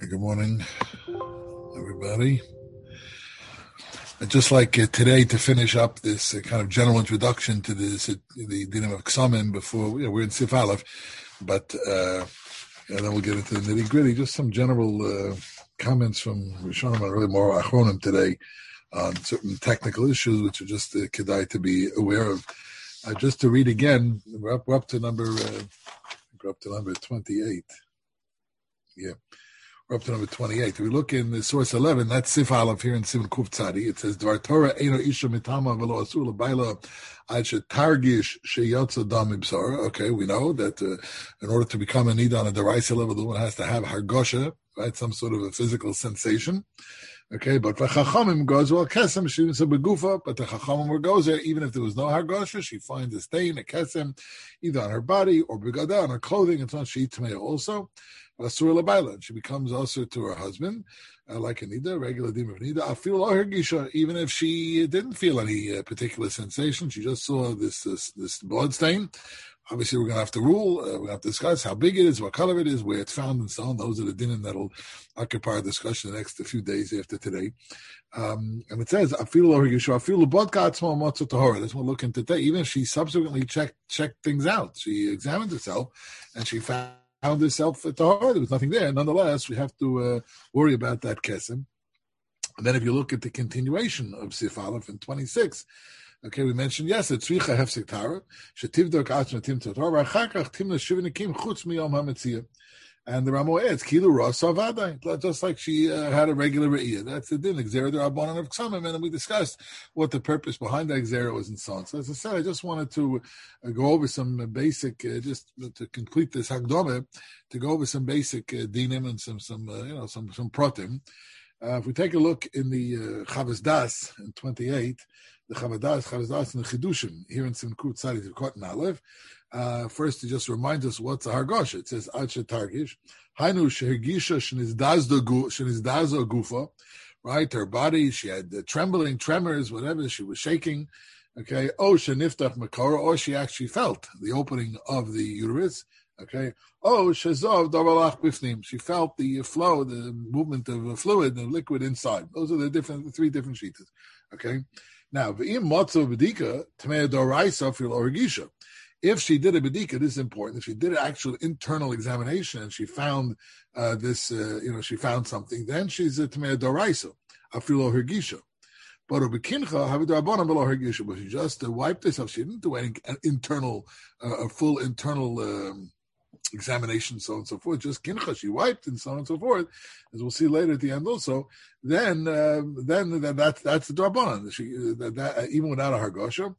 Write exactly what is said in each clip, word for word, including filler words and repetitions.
Good morning, everybody. I'd just like uh, today to finish up this uh, kind of general introduction to this, uh, the Dinim of Ksamim before, you know, we're in Sif Aleph, but uh, and then we'll get into the nitty gritty. Just some general uh, comments from Rishonim and really more Achronim today on certain technical issues, which are just uh, kedai to be aware of. Uh, just to read again, we're up, we're up to number, uh, we're up to number twenty-eight. Yeah. We're up to number twenty-eight. If we look in the source eleven, that's Sif Aleph here in Simon Kuf Tzadi. It says, Dvar Torah eino isha mitama velo asur l'bayla ad shetargish sheyotza dam ibsar. Okay, we know that uh, in order to become a nida on a deraisa level, the one has to have hargosha, right, some sort of a physical sensation. Okay, but v'chachamim goes, well, kesem shivim begufa, but the chachamim goes there, even if there was no hargosha, she finds a stain, a kesem, either on her body or begada, on her clothing, and so on, she eats tamei also. Asur l'bayla, she becomes also to her husband, uh, like a nida, regular dim of nida. I feel her gisha, even if she didn't feel any uh, particular sensation, she just saw this this, this blood stain. Obviously, we're going to have to rule. Uh, we're going to have to discuss how big it is, what color it is, where it's found, and so on. Those are the dinim that'll occupy our discussion the next few days after today. Um, and it says, I feel her gisha, I feel the bodka atzmo motzo tahora. That's what we'll look into today. Even if she subsequently checked checked things out, she examined herself, and she found. found herself at the heart. There was nothing there. Nonetheless, we have to uh, worry about that kesem. And then if you look at the continuation of Sif Aleph in twenty-six, okay, we mentioned, yes, it's tzricha hefsek tara, shetivdok atzma tim totor, v'achakach tim l'shivnikim chutz miyom ha'metziyah. And the Ramo adds, Kilu Rosh Savadai, just like she uh, had a regular Re'iyah. That's the din, Xera de Rabbanan of Ksamim. And then we discussed what the purpose behind that Xera was and so on. So as I said, I just wanted to uh, go over some basic, uh, just to complete this Hagdome, to go over some basic uh, dinim and some, some uh, you know, some some protim. Uh, if we take a look in the uh, Chavas Das in twenty-eight, the Chavas Das, Chavas Das in the Chidushim, here in Simkut Tzadi, the Kotan Aleph, Uh, first, to just remind us what's a hargosha. It says ad shetargish, hainu shehergisha shenizdazo gufa, right? Her body, she had uh, trembling, tremors, whatever. She was shaking. Okay, oh sheniftach makora, or she actually felt the opening of the uterus. Okay, oh shezov davalach bifnim, she felt the flow, the movement of the fluid, the liquid inside. Those are the different, the three different sheetas. Okay, now v'im motzo b'dika tmei doraisa fil orgisha. If she did a bedika, this is important. If she did an actual internal examination and she found uh, this, uh, you know, she found something, then she's a tamei doraisa, afilo hergisha. But a bekincha have a darabana below hergisha. But she just uh, wiped herself. She didn't do any an internal, uh, a full internal um, examination, so on and so forth. Just kincha, she wiped and so on and so forth, as we'll see later at the end. Also, then, uh, then, then that's that's the darbanan. She uh, that, that uh, even without a hargosha,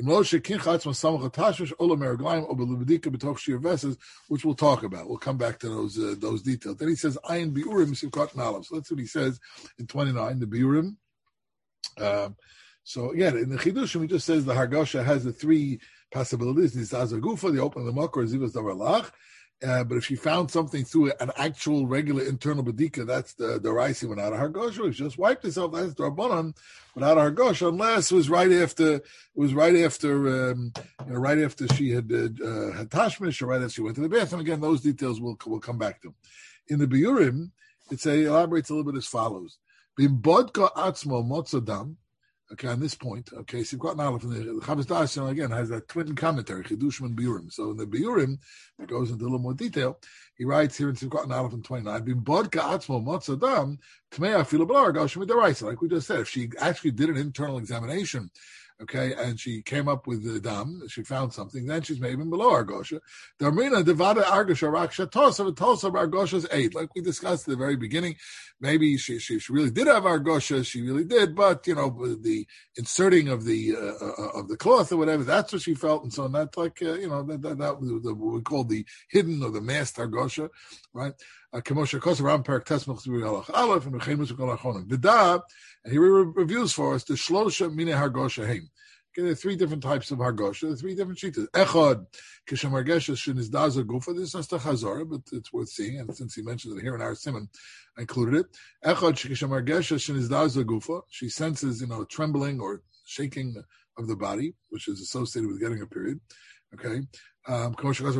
which we'll talk about. We'll come back to those uh, those details. Then he says, "Ayin biurim sivkat nalav." So that's what he says in twenty-nine. The biurim. Um, so again, in the chidushim, he just says the hargosha has the three possibilities: nizaza gufa, the open of the makor, zivas davarlach. Uh, but if she found something through an actual regular internal bedika, that's the the raisi without a hargosha. If she just wiped herself, that's the rabbanon without a hargosha, unless it was right after it was right after um, you know, right after she had uh, had tashmish, or right after she went to the bathroom. Again, those details we'll we'll come back to. In the biurim, it say elaborates a little bit as follows: Bimbodka atzmo motzadam. Okay, on this point, okay, Sivkat Nalef, the Chavas Das again has that twin commentary, Chidushim and Biurim. So in the Biurim, it goes into a little more detail. He writes here in Sivkat Nalef in twenty-nine, Bim Bodka Atzmo Motzadam, Tmea Filo Blar Goshim Midaraisa. Like we just said, if she actually did an internal examination, okay, and she came up with the dam, she found something, then she's maybe below Argosha. The Armina Devada Argosha Raksha Tosa Tosa Argosha's eight, like we discussed at the very beginning. Maybe she, she she really did have Argosha, she really did, but you know, the inserting of the uh, of the cloth or whatever, that's what she felt, and so that's like uh, you know that that, that was the, what we call the hidden or the masked Argosha, right? Kemosha Kosaram Perak Tesmach Aleph and Chemus Kol Achonim. V'da, and here he reviews for us the Shlosha Mine Hargosha Heim. Okay, there are three different types of Hargosha. There are three different sheetas. Echad Kishem Hargesha Shenizdaza Gufa. This is just a Chazara, but it's worth seeing. And since he mentioned it here in our simon, I included it. Echad Kishem Hargesha Shenizdaza Gufa. She senses, you know, trembling or shaking of the body, which is associated with getting a period. Okay. Um, It quotes the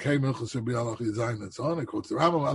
Rambam, and so on. It quotes the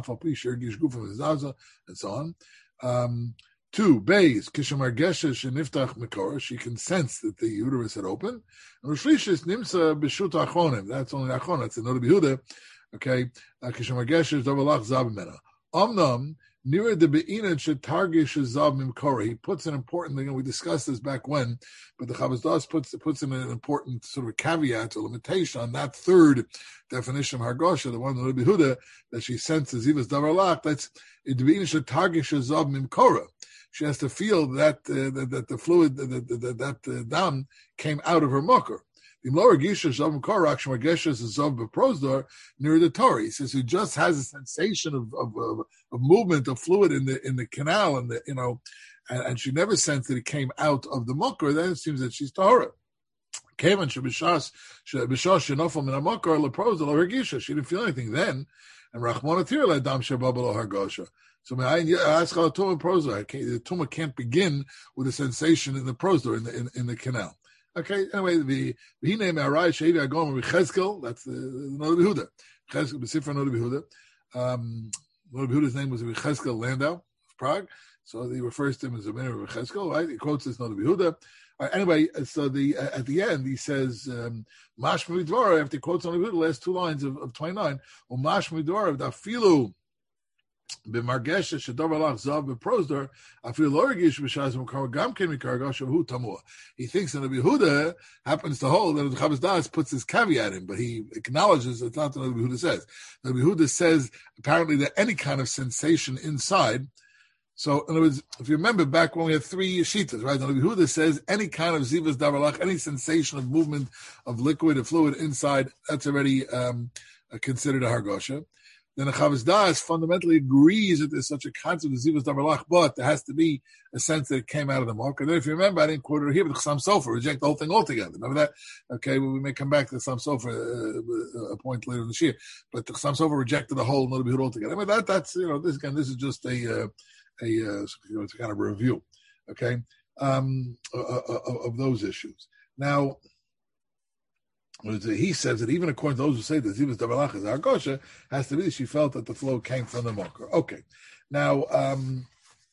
Rambam, and so on. Um, two, Beis, Kishemar Geshesh and Niftach Mekor, she can sense that the uterus had opened. And Rishis Nimsa B'Shut Achonim, that's only Achon, that's another Behuda. Okay, Kishemar Geshesh, Dovalach Zabimena. Omnam, Near the Be'inan Shetargish Zav Mimkora, he puts an important thing, and we discussed this back when, but the Chavaz Das puts puts in an important sort of a caveat or limitation on that third definition of Hargosha, the one in Rabbi Huda, that she senses Zivas Davarlach, that's the Be'inan Shetargish Zav Mimkora. She has to feel that uh, that, that the fluid, that that, that uh, dam came out of her mokar. The lower gisha zav mkorak shemageshes is zav beprosdor near the Torah. He says he just has a sensation of, of of of movement of fluid in the in the canal, and the you know, and, and she never sensed that it came out of the mokar. Then it seems that she's tahora. Kevan shebishas shebishas shenofel min hamokar leprosdor lo hergisha. She didn't feel anything then, and Rachmana tir ledam shebabel hargosha. So I ask the tumah the tumah can't begin with a sensation in the prosdor in the in, in the canal. Okay, anyway, the he named Arai Shevi Agom Cheskel. That's the Noda Behuda. Cheskel B'Sifra Noda Behuda. Um, Noda Behuda's name was Cheskel Landau of Prague, so he refers to him as a man of Cheskel. Right? He quotes this Noda Behuda. Uh, anyway, so the uh, at the end he says Mashma Midvara after he quotes Noda Behuda, the last two lines of, of twenty-nine. Well, Mashma Midvara Dafilu. B'margesha shedavar zav beprosdor afil lorigish b'shaz mekar gam ken mikargash hu tamua. He thinks that the Behuda happens to hold that the Chavaz Das puts his caveat in, but he acknowledges it's not what the Behuda says. The Behuda says apparently that any kind of sensation inside. So in other words, if you remember back when we had three yeshitas, right? The Behuda says any kind of zivas davarlach, any sensation of movement of liquid or fluid inside, that's already um, considered a hargosha. Then the Chavaz Das fundamentally agrees that there's such a concept of Zivas Davarlach, but there has to be a sense that it came out of the mark. And then if you remember, I didn't quote it here, but the Chassam Sofer reject the whole thing altogether. Remember that? Okay, well, we may come back to the Chassam Sofer uh, a point later this year. But the Chassam Sofer rejected the whole Noda Behud altogether. I mean, that, that's, you know, this again, this is just a, uh, a uh, you know, it's a kind of a review, okay, um, uh, uh, of those issues. Now, he says that even according to those who say that Zivas Davarlach is Hargosha, has to be that she felt that the flow came from the Mokar. Okay. Now, um,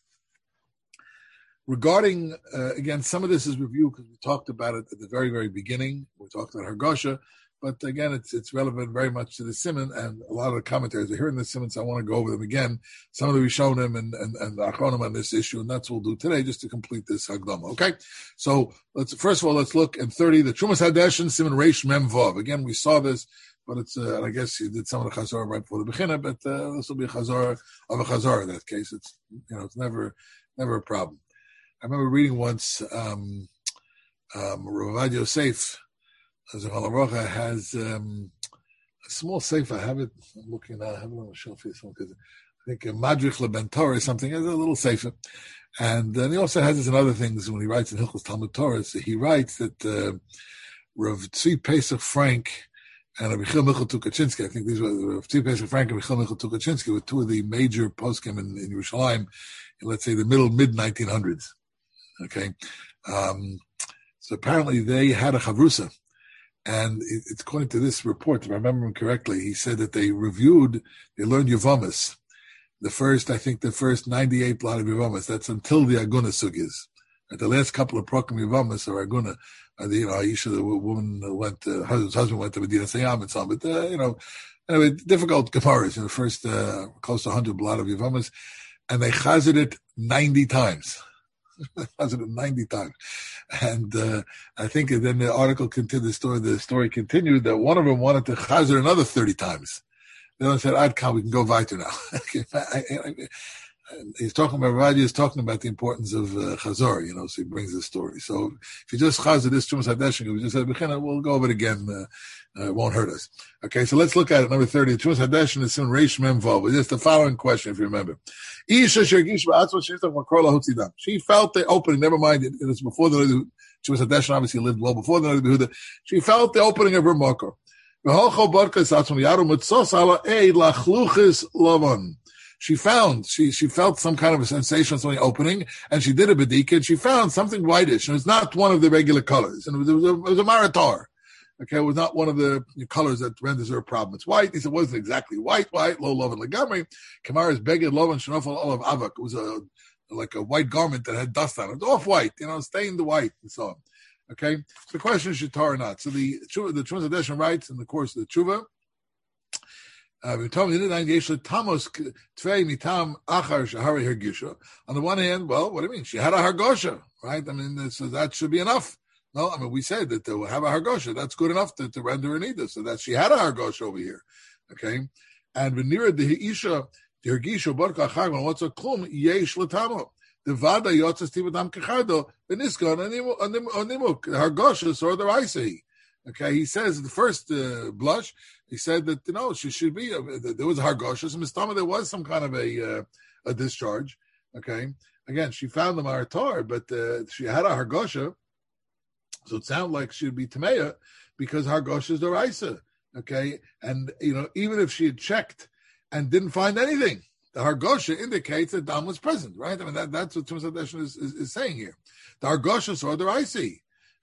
regarding, uh, again, some of this is review because we talked about it at the very, very beginning. We talked about Hargosha, but again, it's it's relevant very much to the Siman, and a lot of the commentaries are here in the Siman, so I want to go over them again. Some of the Rishonim and, and, and the Achronim on this issue, and that's what we'll do today just to complete this Hagdama. Okay? So, let's first of all, let's look at thirty, the Trumas Hadeshin, Siman Reish Mem Vav. Again, we saw this, but it's, uh, and I guess you did some of the Chazar right before the Bechina, but uh, this will be a Chazar of a Chazar in that case. It's, you know, it's never, never a problem. I remember reading once, um, um, Rav Yosef, Zechariah has um, a small safe. I have it. I'm looking at. I have it on the shelf here. Because I think a Madrich Leben Torah or something. It's a little safer, and then he also has this in other things when he writes in Hilchos Talmud Torah. So he writes that uh, Rav Tzvi Pesach Frank and Rabbi Chil Michal Tukachinsky. I think these were Rav Tzvi Pesach Frank and Rabbi Chil Michal Tukachinsky were two of the major poskim in, in Yerushalayim in, let's say, the middle mid nineteen hundreds. Okay, um, so apparently they had a chavrusa. And it's according to this report, if I remember him correctly, he said that they reviewed, they learned Yevamis. The first, I think the first ninety-eight blot of Yevamis, that's until the Aguna Sugis. At the last couple of Prokim Yevamis or Aguna, uh, the, you know, Aisha, the woman went, uh, husband's husband went to Medina Sayyam and so on, but, uh, you know, anyway, difficult Gemaras, you know, the first, uh, close to one hundred blot of Yevamis, and they chazed it ninety times. ninety times. And uh, I think then the article continued, the story, the story continued that one of them wanted to chazer another thirty times. The other one said, Ad Khan, we can go weiter now. I, I, I, he's talking about, Rav is talking about the importance of uh, chazor, you know, so he brings the story. So if you just chazer this Trumas Hadeshin, we just said, we'll go over it again. Uh, uh, it won't hurt us. Okay, so let's look at it. Number thirty. Trumas Hadeshin is in Reish Mem Vav. It's the following question, if you remember. She felt the opening, never mind, it, it was before the Trumas Hadeshin obviously lived well before the Noda Behuda. She felt the opening of her makor. She found, she she felt some kind of a sensation, something opening, and she did a bedika, and she found something whitish, and it's not one of the regular colors, and it was, it was a, it was a maritar. Okay, it was not one of the colors that renders her a problem. It's white. He said it wasn't exactly white, white, low love and legamri. Kamara's beged love and shenofel olav avak. It was a like a white garment that had dust on it. It's off-white, you know, stained white and so on. Okay, so the question is shtar or not. So the the Trumas Hadeshen writes in the course of the Tshuva, Uh, on the one hand, well, what do you mean? She had a hargosha, right? I mean, so that should be enough. No, I mean, we said that to have a hargosha, that's good enough to, to render a nida, so that she had a hargosha over here, okay? And when near the isha, the hargisha barka chagman, what's a klum yesh latamo? The vada yotzas tibadam kechardo, the niskan animuk, the hargosha or the raisei. Okay, he says the first uh, blush, he said that, you know, she should be, uh, there was a hargosha, so Mistama, there was some kind of a uh, a discharge. Okay, again, she found the maratar, but uh, she had a hargosha, so it sounded like she'd be tameya because hargosha is the raisa. Okay, and, you know, even if she had checked and didn't find anything, the hargosha indicates that dam was present, right? I mean, that, that's what Tumas Hadeshen is, is, is saying here. The hargosha saw the raisa.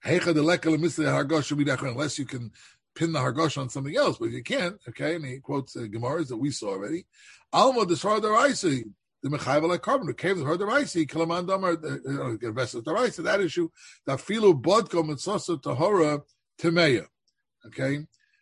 Unless you can pin the hargosha on something else, but if you can't, okay, and he quotes uh, Gemaras that we saw already. Alma desar the raisi, the mechayvel like carbon, the cave heard the raisi, kilaman damar, the vessel the raisi, that issue, that filu bodko mitzasa tahora temeya. Okay,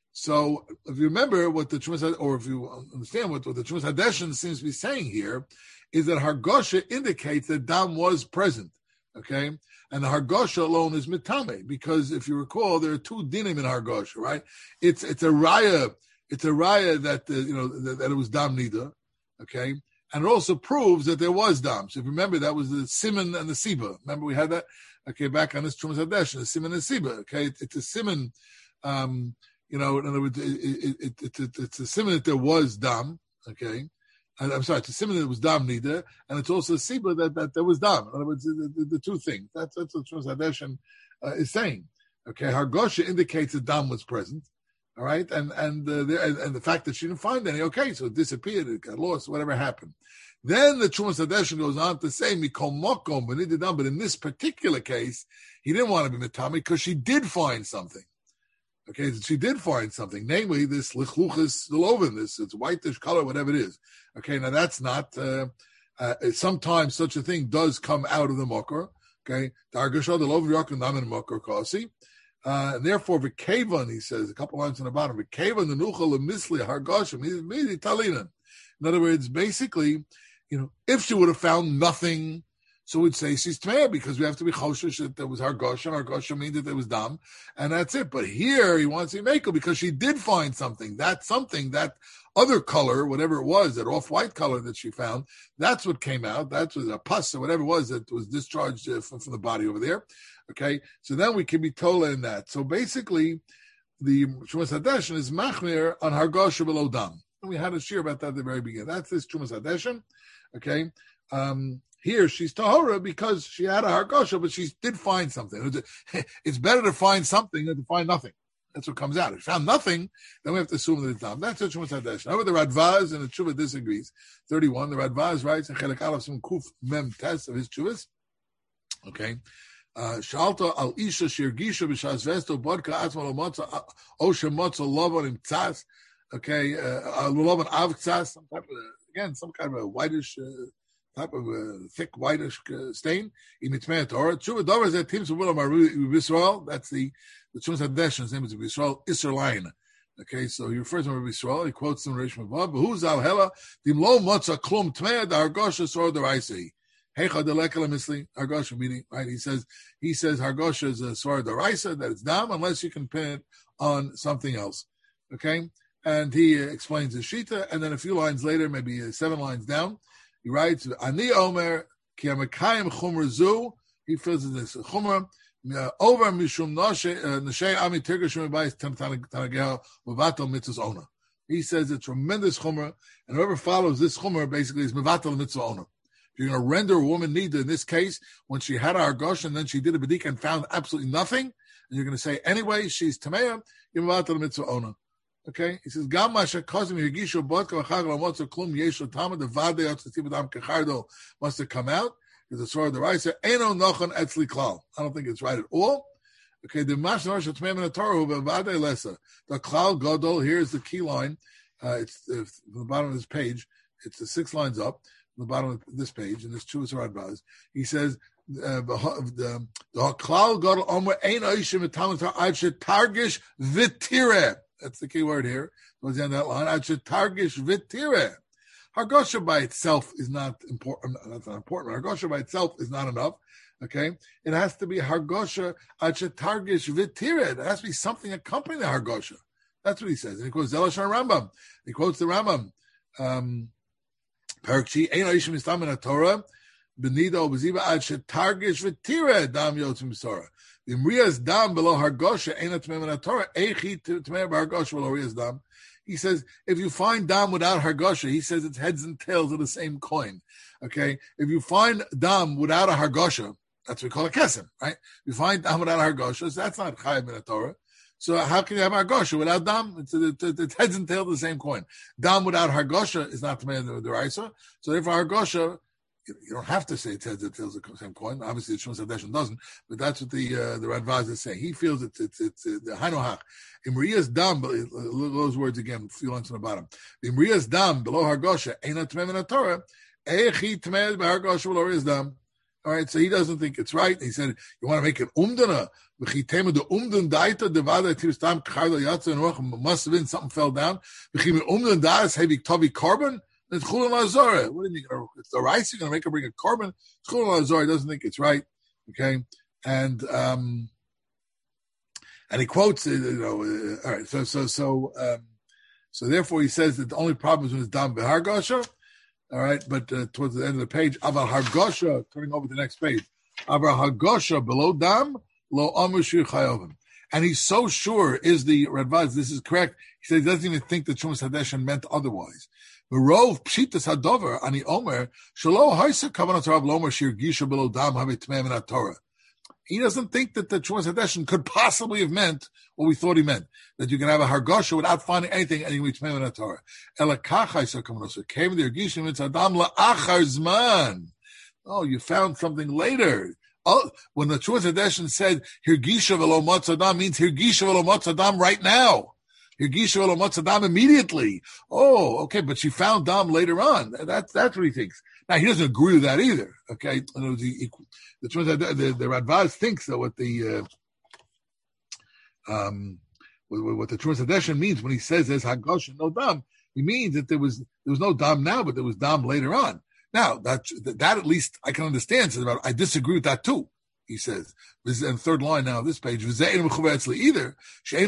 so if you remember what the Trumas, or if you understand what, what the Trumas Hadeshen seems to be saying here, is that hargosha indicates that dam was present. Okay, and the hargosha alone is mitame, because if you recall, there are two dinim in hargosha, right? It's it's a raya, it's a raya that uh, you know that, that it was dam nida, okay, and it also proves that there was dam. So if you remember, that was the simon and the siba. Remember we had that, okay, back on this Trumas Hadeshen, the simon and siba. Okay, it, it's a simon, um, you know, in other words, it, it, it, it, it, it's a simon that there was dam, okay. And I'm sorry, it's a simon that was dam nida, and it's also a siba that, that there was dam. In other words, the, the, the two things. That's, that's what Trumas Hadeshen uh, is saying. Okay, hargosha indicates that dam was present. All right, and and, uh, the, and and the fact that she didn't find any. Okay, so it disappeared, it got lost, whatever happened. Then the Trumas Hadeshen goes on to say mikol mokom b'nididam, but in this particular case, he didn't want to be mitami because she did find something. Okay, she did find something, namely this lichluchis deloven, this it's whitish color, whatever it is. Okay, now that's not. Uh, uh, sometimes such a thing does come out of the mokar. Okay, the hargosha deloven yakin dam in mokar kasi, and therefore v'kevan, he says a couple lines on the bottom, v'kevan the nuchal lemisli hargosha midi talina. In other words, basically, you know, if she would have found nothing, so we'd say she's tmeya because we have to be choshesh that there was hargosha. Hargosha means that there was dam, and that's it. But here he wants to make her because she did find something. That something, that other color, whatever it was, that off-white color that she found, that's what came out. That was a pus or whatever it was that was discharged uh, from, from the body over there. Okay, so then we can be tola in that. So basically, the Trumas Hadeshen is machmir on hargosha below dam. And we had a shir about that at the very beginning. That's this Trumas Hadeshen. Okay. Um, Here she's tahora because she had a hargosha, but she did find something. It's better to find something than to find nothing. That's what comes out. If she found nothing, then we have to assume that it's dam. That's what Trumas Hadeshen. However, the Radvaz and the Tshuva disagrees. thirty-one, the Radvaz writes in Chelek Aleph some kuf mem tes of his Tshuvas. Okay. Shalta al isha shirgisha b'shas vesto bodka atzma lo motza o shemotza lovon im tzas. Okay. Lovon av tzas. Some type of, again, some kind of a whitish uh, type of a thick whitish uh, stain. In Mitzvah Torah, Tshuva Dover that teams of Willam are Yisrael. That's the the Trumas Hadeshen's name is Yisrael Israelian. Okay, so he refers to him as Yisrael. He quotes them Reish Mavav. Who's al hela dim lo motza klum tmei the hargosha sor the raisi. Hecha delekala misli hargosha meaning right. He says he says hargosha is a sor the raisa that it's dam unless you can pin it on something else. Okay, and he uh, explains the shita, and then a few lines later, maybe uh, seven lines down. He writes, "Ani Omer ki amakayim chumra zu." He fills in this chumra over mishum nashei ami tirgashim b'ayis tanagel mevatel mitzvahs ona. He says a tremendous chumra, and whoever follows this chumra basically is mevatel mitzvah ona. If you're going to render a woman nida in this case, when she had a hargosh and then she did a bedika and found absolutely nothing, and you're going to say anyway she's tameya, you're mevatel mitzvah ona. Okay, he says, "Gam masha kozim yigishu bodka v'chag l'motzer klum yesh l'tamad the vade yotzativ adam kechardo must have come out because the sword of the Raisa eno nochon etzli klal." I don't think it's right at all. Okay, the Mashal Shatmem in the Torah, Bavade Lesa. The Klal Gadol, here's the key line. Uh, it's uh, from the bottom of this page. It's the six lines up, from the bottom of this page, and there's two Radbaz. He says, uh, the Klal Gadol Omer Ein Oishim V'Talmud Torah Ad Shetargish V'Tireh. That's the key word here. Goes down that line. Ad Shetargish V'Tireh. Hargosha by itself is not important. That's not important. Hargosha by itself is not enough. Okay, it has to be Hargosha Achetargish V'Tireh. There has to be something accompanying the Hargosha. That's what he says. And he quotes Zelashon Rambam. He quotes the Rambam. Um, Parakchi Ein Oishim Istam in Torah Benido Beziva Achetargish V'Tireh Dam Yotzim B'Sora. The Mrias Dam below Hargosha Ein Atmem in Torah Eichi Tmei Hargosha below Mrias Dam. He says, if you find dam without hargosha, he says it's heads and tails of the same coin. Okay? If you find dam without a hargosha, that's what we call a kesem, right? If you find dam without a hargosha, so that's not chayim in the Torah. So how can you have hargosha without dam? It's, it's, it's heads and tails of the same coin. Dam without hargosha is not the man of the Raisa. So therefore hargosha, you don't have to say it's heads and tails of the same coin. Obviously, the Shmuel Sadeshan doesn't, but that's what the uh, the Radvaz is saying. He feels it's it's it's uh, the Hainohach. Imrias dam, those words again, a few lines on the bottom. Imrias dam below hargosha ain't a tmei in the Torah. Echi tmei b'hargosha below Imrias dam. All right, so he doesn't think it's right. He said, you want to make it umdana? V'chitema the umdan daita devada tivstam k'charda yatsa and roch must have been something fell down. V'chim umdan das heavy tavi carbon. It's chulun lazora. What do you mean? It's the rice. You're going to make her bring a carbon. It's chulun lazora. He doesn't think it's right. Okay, and um, and he quotes, you know, uh, all right. So so so um, so therefore he says that the only problem is when it's dam behargosha. All right, but uh, towards the end of the page, aval hargosha. Turning over to the next page, aval hargosha below dam lo amushu chayovim. And he's so sure is the Radvaz. This is correct. He says he doesn't even think that Shumas Hadeshan meant otherwise. Rov pshitas hadover ani omer shelo haisa kavanat Rav lomer shir gisha below dam havit tmeim in Torah. He doesn't think that the Shumas Hadeshan could possibly have meant what we thought he meant, that you can have a hargosha without finding anything and you reach tmeim in Torah. Elakach haisa kavanot. So came there gisha mitzadam la'achar zman. Oh, you found something later. Oh, when the Shumas Hadeshan said hirgisha velo matzadam means hirgisha velo matzadam right now. Hirgisha velo matzadam immediately. Oh, okay, but she found dam later on. That's that's what he thinks. Now he doesn't agree with that either. Okay, the the, the, the, the Radvaz thinks that what the uh, um what, what the Shumas Hadeshan means when he says there's hagosha no dam, he means that there was there was no dam now, but there was dam later on. Now, that that at least I can understand. So about, I disagree with that too, he says. This is in the third line now of this page. Either.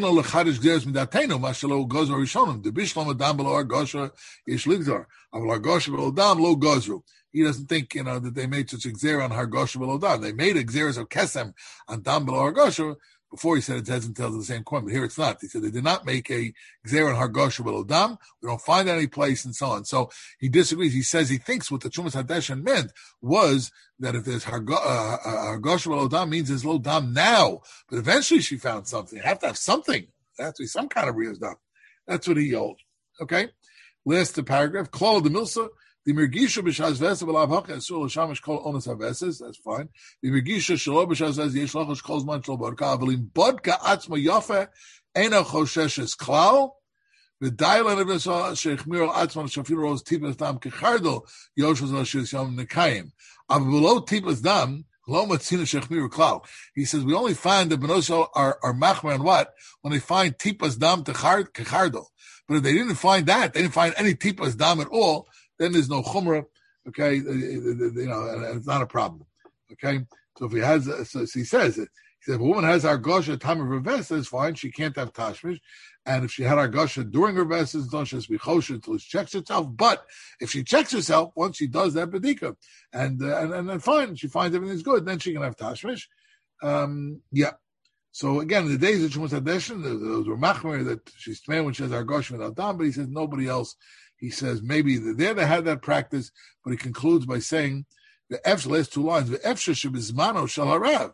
He doesn't think, you know, that they made such a gzer on Hargosha below dam. They made a gzer of Kesem on dam below Hargosha. Before he said it's heads and tails of the same coin, but here it's not. He said they did not make a gzer on Hargosha below dam. We don't find any place and so on. So he disagrees. He says he thinks what the Shumas Hadeshan meant was that if there's Hargosha below dam means there's low dam now. But eventually she found something. You have to have something. There has to be some kind of Riyaz dam. That's what he holds. Okay? Last paragraph. Klal the Milsa. The Mirgisha b'shaz vesa v'lav haka asur l'shamish kol onas haveses. That's fine. The Mirgisha shelo b'shaz vesa yesh lachosh kol zman shelo bodka. Avelim bodka atzma yafe ena choshesh klal. V'day lenevesa sheichmir al atzma shafir roz tipas dam kechardo yoshos l'shis yom nekayim. Avelo tipas dam lo matzina sheichmir klal. He says we only find that benosol are are machmer on what when they find tipas dam kechardo. But if they didn't find that, they didn't find any tipas dam at all. Then there's no chumrah, okay, you know, and it's not a problem, okay? So if he has, so he says, it, he says, if a woman has Hargosha at time of her vesa, it's fine, she can't have tashmish, and if she had Hargosha during her vesa, it's not just be chosher until she checks herself, but if she checks herself, once she does that bedika, and, uh, and, and then fine, she finds everything's good, then she can have tashmish, um, yeah. So again, in the days of Shumas Hadeshan, those were machmer that she's tmei when she has Hargosha without dam, but he says nobody else. He says maybe there they had that practice, but he concludes by saying the F's last two lines, the F should be zmano shel harav.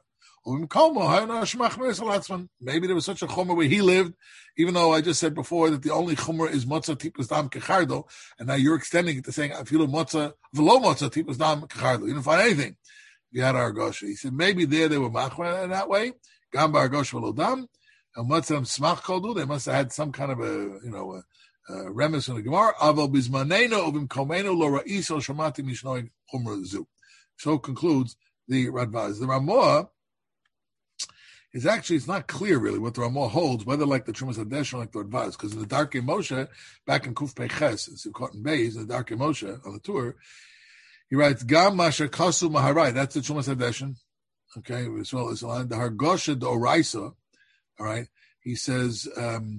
Maybe there was such a chomer where he lived, even though I just said before that the only chomer is motzah tipas dam kechardo, and now you're extending it to saying afilu motzah v'lo motzah tipas dam kechardo. You didn't find anything. You had Hargosha. He said maybe there they were machmer in that way. Gambar Gosh Velodam, and what's them smach koldu? They must have had some kind of a, you know, a, a remiss in the Gemara. Aval bizmaneno uvim komeno lo ra'iso shamati mishnoi chumra zu. So concludes the Radbaz. The Ramah is actually, it's not clear really what the Ramah holds, whether like the Trumas Hadesh or like the Radbaz, because in the Darkei Moshe, back in Kuf Peches, in Sukkot and Beis, in the Darkei Moshe on the tour, he writes, Gam Masha Kasu Maharai, that's the Trumas Hadeshin, okay, as well as the Hargosha do Oraisa, all right, he says, um,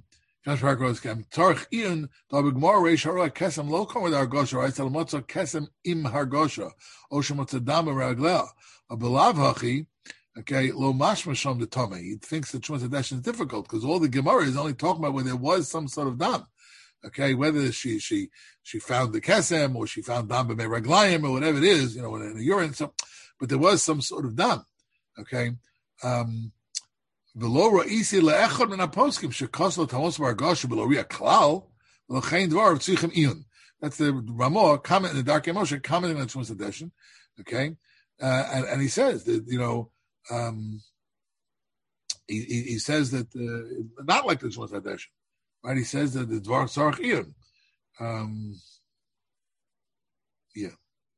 Tarch Ian, Dabigmar Reish Hara Kesem Lokam with Hargosha, right? Salamotza Kesem im Hargosha, Oshamotzadam Raglea, a Belav Hachi, okay, lo mashmasham the Tome. He thinks the Trumas Hadeshin is difficult because all the Gemara is only talking about where there was some sort of dam. Okay, whether she she she found the kesem or she found dam b'mei raglayim or whatever it is, you know, in the urine. So, but there was some sort of dam. Okay, um, below ra'isi le'echad min haposkim shekoslo tamos bargoshu below ria klal l'chein dvar tzichem iyun. That's the Ramah comment in the Darkei Moshe commenting on the Trumas Hadeshin. Okay, uh, and and he says that, you know. Um, he, he, he says that uh, not like the Trumas Hadeshin, right? He says that the Dvar Tzarech Iyun. Um, yeah.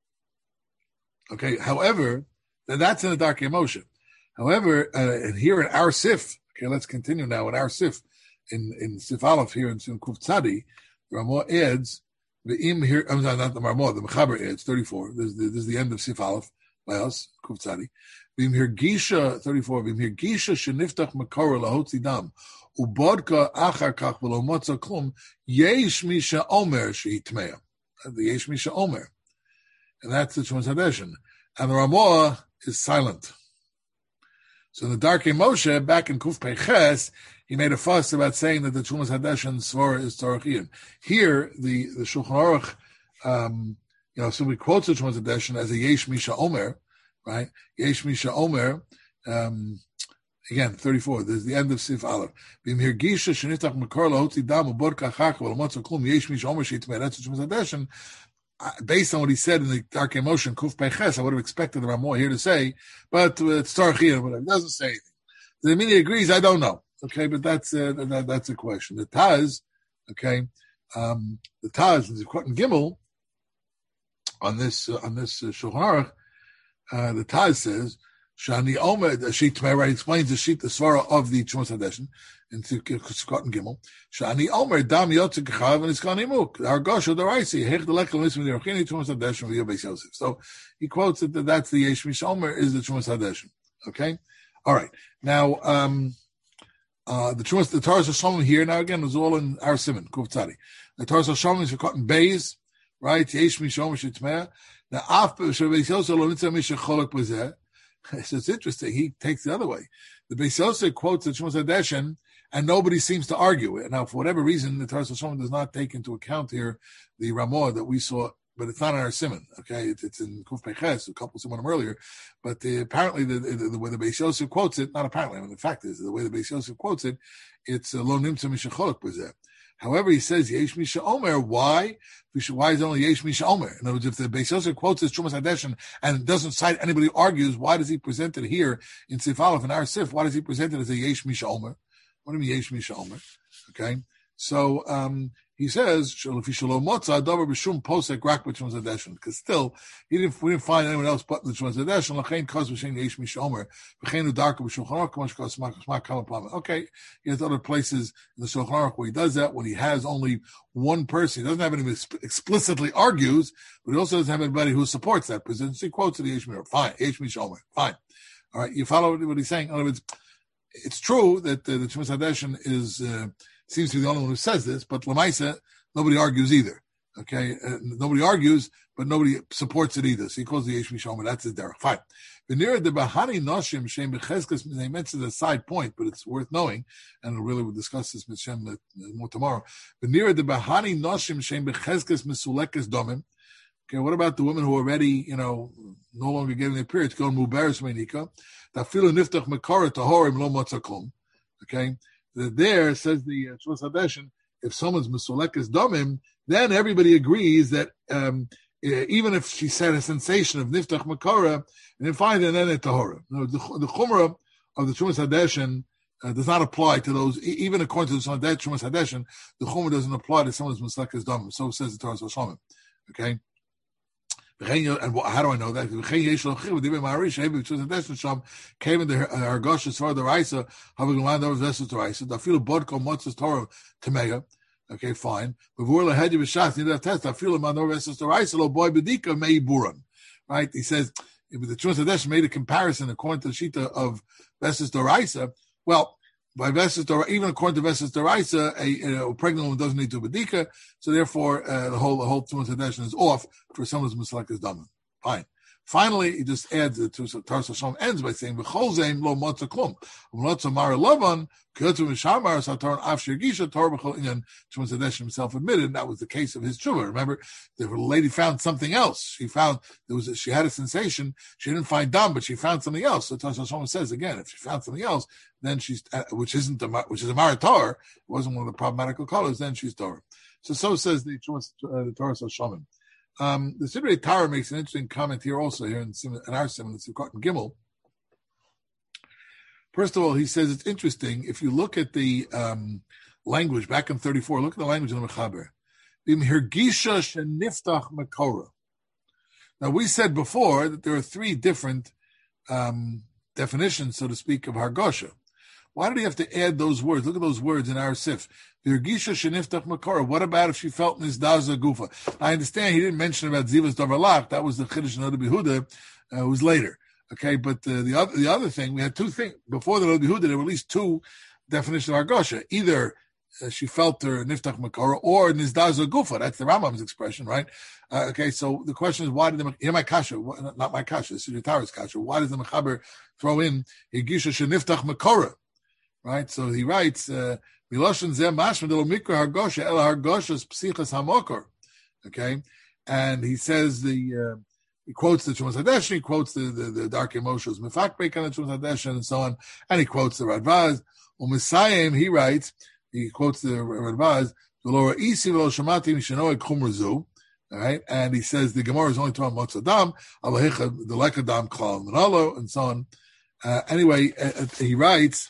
Okay. However, then that's in the Darkei Moshe. However, uh, and here in our Sif, okay, let's continue now in our Sif, in in Sif Aleph here in Kuf Tzadi, the Ramah adds the im here. I'm sorry, not the Ramah, the Mechaber adds thirty-four. This is the, this is the end of Sif Aleph by us, Kuf Tzadi. V'im hirgisha thirty-four. V'im hirgisha sheniftach makora lahotzi dam ubodka achar kach v'lo motza klum yesh misha omer sheitmeya. The yesh misha omer, and that's the Trumas Hadeshin. And the Ramah is silent. So in the Darkei Moshe, back in Kuf Peches, he made a fuss about saying that the Trumas Hadeshin svara is Tzarech Iyun. Here, the the Shulchan Aruch, um, you know, so we quote the Trumas Hadeshin as a yesh misha omer. Right? Yesh Misha Omer, um, again, thirty-four. There's the end of Sif Aleph. Bim Hirgisha Shenitach Makor Lahotzi Dam Ubodka Chak V'Lamotza Klum Yesh Misha Omer Sheitmei. That's the Trumas Hadeshin. Based on what he said in the Darkei Moshe Kuf Peches, I would have expected the Ramah here to say, but uh, it's Tzarech Iyun, whatever. It doesn't say anything. Does it mean he agrees? I don't know. Okay, but that's uh, that, that's a question. The Taz, okay, um, the Taz, the Quote and Gimel on this uh, on this uh, Shulchan Aruch. Uh, the Taz says, Shani Omer, the sheet right, explains the sheet, the svara of the Trumas Hadeshin, in Sukkot and Gimel. Shani Omer, Dam Yotzik Chav, and it's Kanimuk. Our Gosh, the Raisi, Hech the Lekal Nismi, the Rochini, Trumas Hadeshin, V'yo Beis Yosef. So he quotes it that that's the Yesh Misha Omer, is the Trumas Hadeshin. Okay? All right. Now, um, uh, the Trumas, the Taras HaShalom here, now again, is all in our Simon, Kuf Tzadi. The Taras HaShalom is Sukkot and Beis, right? Yesh Misha Omer Shitmea. Now, after so it's interesting. He takes the other way. The Beis Yosef quotes the Trumas Hadeshin, and nobody seems to argue it. Now, for whatever reason, the Taras HaShalom does not take into account here the Ramah that we saw, but it's not in our Simon. Okay, it, it's in Kuf Peches, a couple of earlier. But the, apparently, the, the, the way the Beis Yosef quotes it, not apparently, I mean, the fact is, the way the Beis Yosef quotes it, it's lo nimtza mishacholok b'zeh. However, he says Yesh Misha Omer. Why? Why is it only Yesh Misha Omer? In other words, if the Beis Yosef quotes his Trumas Hadeshin and doesn't cite anybody who argues, why does he present it here in Sif Aleph in our Sif? Why does he present it as a Yesh Misha Omer? What do you mean Yesh Misha Omer? Okay, so um, he says because still he didn't we didn't find anyone else but the Trumas Hadeshin. Okay, he has other places in the Shulchan Aruch where he does that when he has only one person. He doesn't have anybody explicitly argues, but he also doesn't have anybody who supports that position. So he quotes the Yesh Misha. Fine, Yesh Misha Omer. Fine. All right, you follow what he's saying. In other words, it's true that uh, the Trumas Hadeshin is. Uh, Seems to be the only one who says this, but Lamaisa, nobody argues either. Okay, uh, nobody argues, but nobody supports it either. So he calls the Yesh Misha Omer. That's his derech. Fine. V'nira de bahani noshim shem becheskes. They mentioned a side point, but it's worth knowing, and really we'll discuss this with Shem more tomorrow. V'nira de bahani noshim shem becheskes misulekes domim. Okay, what about the women who are already, you know, no longer getting their periods? Go muberes meinika. Tafilu niftach mekara tahorim lo motzaklum. Okay. There says the uh, Trumas Hadeshin, if someone's misolekes domim, then everybody agrees that um, uh, even if she said a sensation of niftach makara, and then find and then a tahora. No, the, the chumrah of the Trumas Hadeshin uh, does not apply to those, even according to the Trumas Hadeshin, the Chumrah doesn't apply to someone's Mislakas Dam. So says the Torah Shomim. Okay? And how do I know that? Came in the Hargosh as far the Raisa, having land over vessels to Raisa. I feel a bodko motzes Torah Tameya. Okay, fine. Before the head of a shot, you need to test. I feel a man over vessels to Raisa. Lo boy bedika mei buran. Right? He says if the Trumas Hadesh made a comparison according to the Shita of vessels to Raisa. Well, by vessels to even according to vessels to Raisa, a, a pregnant woman doesn't need to bedika. So therefore, uh, the whole the whole Trumas Hadesh is off for someone who's mislakas daman. Fine. Finally, he just adds the Taras Hashem ends by saying, "V'chol zeim lo motza klum, v'motza mara lavan k'yotu mishamar sataron af shirgisha Torah b'chol inyan." Trumas Hadesh himself admitted and that was the case of his tshuva. Remember, the lady found something else. She found there was a, she had a sensation. She didn't find dam, but she found something else. So Taras Hashem says again, if she found something else, then she's uh, which isn't a, which is a mara Torah, it wasn't one of the problematical colors. Then she's Torah. So so says the Trumas uh, the Taras Hashem. Um, the Sidrei Torah makes an interesting comment here also, here in, in our Simon, the Sukkot and Gimel. First of all, he says it's interesting, if you look at the um, language, back in thirty-four, look at the language in the Mechaber. Bim hirgisha sheniftach makora. Now, we said before that there are three different um, definitions, so to speak, of hargosha. Why did he have to add those words? Look at those words in our sif. What about if she felt nizdaza gufa? I understand he didn't mention about zivas davarlach. That was the chiddush Noda B'Yehuda. Uh, it was later. Okay, but uh, the other the other thing, we had two things. Before the Noda B'Yehuda, there were at least two definitions of argosha. Either uh, she felt her niftach makora or nizdaza gufa. That's the Rambam's expression, right? Uh, okay, so the question is, why did the, here my kasha, not my kasha, this is your Tara's kasha, why does the Mechaber throw in higisha sheniftach makora? Right, so he writes, uh, "Miloshen zeh mashma delo mikra hargosha el hargosha's psichas hamokor." Okay, and he says the uh, he quotes the Trumas Hadesh, he quotes the the, the Darkei Moshe's Mefakbek on the Trumas Hadesh and so on, and he quotes the Radvaz. U'Misayim, he writes, he quotes the Radvaz, "V'lo ra'isi v'lo shamati mishanoed chumra zu." All right, and he says the Gemara is only talking about motzadam, alahicha the lekadam klal manalo, and so on. Uh, anyway, uh, he writes.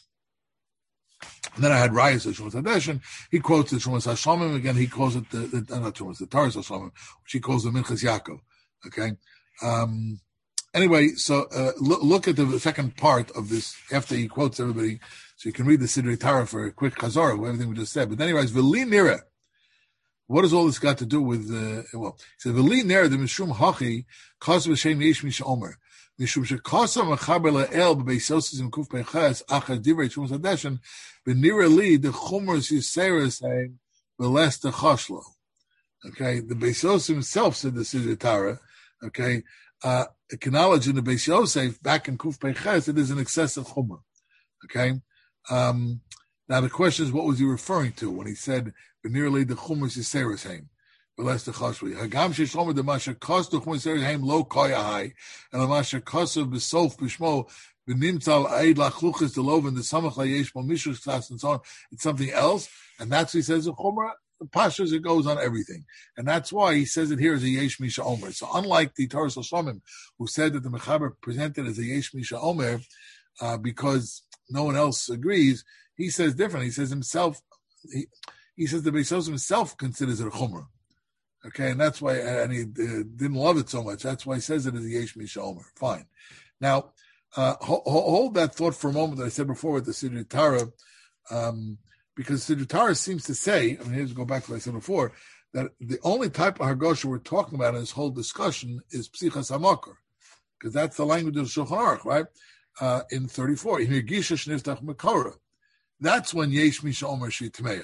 And then I had Rayas of Trumas Hadesh, and he quotes the Trumas Hashomim again. He calls it the, the not Trumas, the Taras Hashomim, which he calls the Minchas Yaakov. Okay. Um, anyway, so uh, look, look at the second part of this after he quotes everybody, so you can read the Sidrei Torah for a quick chazor of everything we just said. But then he writes V'li nira. What does all this got to do with? Uh, well, he says V'li nira the Mishum Hachi Kos V'Shem Yesh Misha Omer. Mishum shekasa mechaber la'el b'beisosis in kuf peiches achar divrei Trumas Hadeshin b'nira li the chumras yiseres haim v'les the chashlo. Okay, the Beis himself said the Sidrei Torah. Okay, uh, acknowledged in the Beis Yosef back in kuf peiches it is an excessive chumrah. Okay, um, now the question is, what was he referring to when he said b'nira li the chumras yiseres haim? Hagam she'shomer the masha kostu chumos haim lo koyahai, and the masha kosu b'sof b'shmo b'nimtzal aid lachluchis the lov and the samach layesh mo mishus class and so on. It's something else, and that's what he says in chumrah. The pashas it goes on everything, and that's why he says it here as a yesh misha omer. So unlike the Torah Shomim, who said that the Mechaber presented as a yesh misha omer uh, because no one else agrees, he says different. He says himself. He, he says the Beis Yosef himself considers it a chumrah. Okay, and that's why, and he uh, didn't love it so much. That's why he says it as a yesh misha omer. Fine. Now, uh, hold, hold that thought for a moment that I said before with the Sidrei Torah, um, because Sidrei Torah seems to say, I mean, here's go back to what I said before, that the only type of hargosha we're talking about in this whole discussion is psichas hamokor, because that's the language of Shulchan Aruch, right? Uh, in thirty-four, in Hirgisha sheniftach makora, that's when yesh misha omer she tmeya.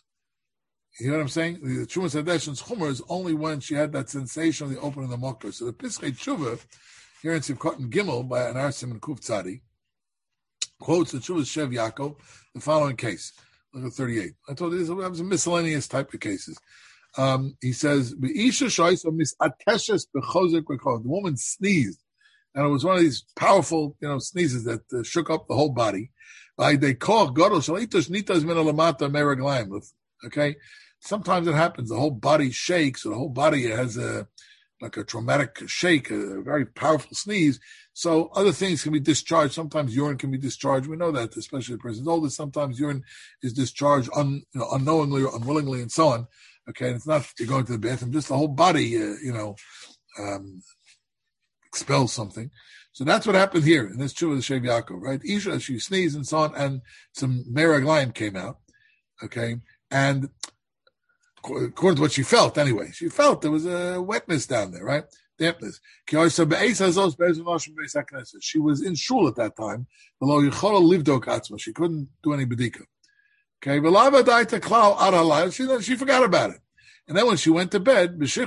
You know what I'm saying? The Trumas Hadeshin's chumrah is only when she had that sensation of the opening of the mokar. So the Pischei Tshuva, here in Sivkot and Gimel, by an Arsim and Kuf Tzadi, quotes the Tshuva's Shev Yaakov, the following case. Look at thirty-eight. I told you this was a miscellaneous type of cases. Um, he says, the woman sneezed, and it was one of these powerful, you know, sneezes that uh, shook up the whole body. Okay? Sometimes it happens. The whole body shakes, or the whole body has a like a traumatic shake, a very powerful sneeze. So other things can be discharged. Sometimes urine can be discharged. We know that, especially if the person's older. Sometimes urine is discharged un, you know, unknowingly or unwillingly and so on. Okay, and it's not you're going to the bathroom, just the whole body, uh, you know, um, expels something. So that's what happened here. And that's true with the Shev Yaakov, right? Isha, she sneezed and so on, and some meraglayim came out. Okay, and according to what she felt, anyway, she felt there was a wetness down there, right? Dampness. She was in shul at that time. She couldn't do any bedika. Okay, she, she forgot about it. And then when she went to bed, she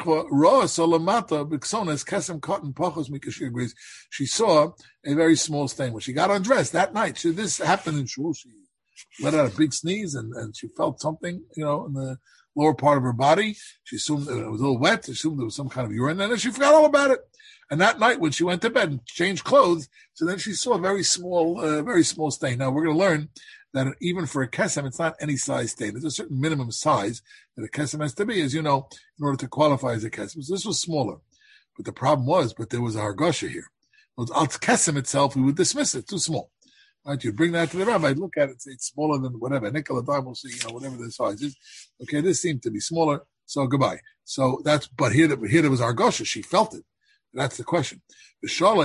saw a very small stain. When she got undressed that night, she, this happened in shul. She let out a big sneeze and, and she felt something, you know, in the lower part of her body. She assumed it was a little wet. She assumed there was some kind of urine, and then she forgot all about it. And that night, when she went to bed and changed clothes, so then she saw a very small, uh, very small stain. Now we're going to learn that even for a kesem, it's not any size stain. There's a certain minimum size that a kesem has to be, as you know, in order to qualify as a kesem. So this was smaller, but the problem was, but there was a hargasha here. Well, it's kesem itself, we would dismiss it, too small. Right, you bring that to the rabbi, look at it, say it's smaller than whatever. Nickel or dime will see, you know, whatever the size is. Okay, this seemed to be smaller, so goodbye. So that's, but here, here there was Argosha, she felt it. That's the question. This was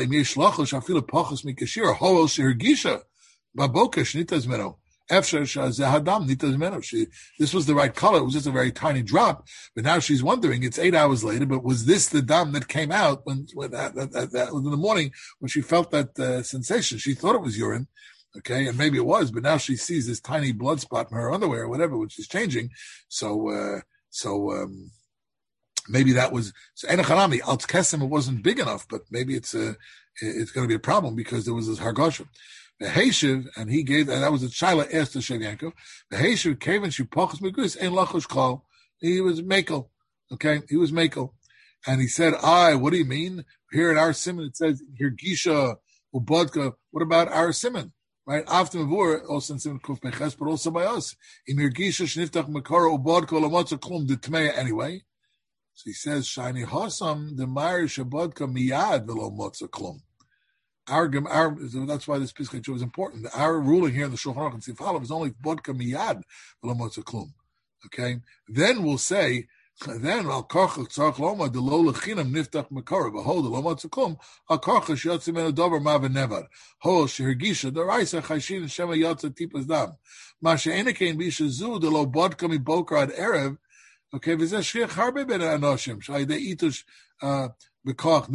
the right color. It was just a very tiny drop. But now she's wondering, it's eight hours later, but was this the dam that came out when, when that, that, that, that in the morning when she felt that uh, sensation? She thought it was urine. Okay, and maybe it was, but now she sees this tiny blood spot in her underwear or whatever, which is changing. So, uh, so, um, maybe that was, so Enochanami, Alt Kesem, it wasn't big enough, but maybe it's a, it's going to be a problem because there was this Hargosha. The Heishiv, and he gave, and that was a Shaila asked to Shev Yaakov, the Heishiv came and she pochas megus, ein lachosh klal. He was Mekel. Okay, he was Mekel. And he said, I, what do you mean? Here in our Simon, it says, here Gisha, Ubodka, what about our Simon? Right? After Mavur, also in Simon Kuf Meches, but also by us. In your Gisha, Shniftach Makara, Ubodka, Lamotza Klum, the Tmeya anyway. So he says, Shani Hasam, the Meir Shabodka Miyad, Velo Motza Klum. Our, our, that's why this Pischei Tshuva is important. Our ruling here in the Shulchan Aruch and Sifalav is only bodka miyad v'lo motza klum. Okay, then we'll say, then al karcha tzarich loma de lo lechinam niftach mekara behold lo motza klum al karcha sheyotze meno davar ma v'nevad hol shehergisha deraisa chayshin shema yotze tipas dam ma she'enekein bishazu de lo bodka mi boker ad erev. Okay, v'zeh shriach harbe ben anoshim shayidei itush. It's not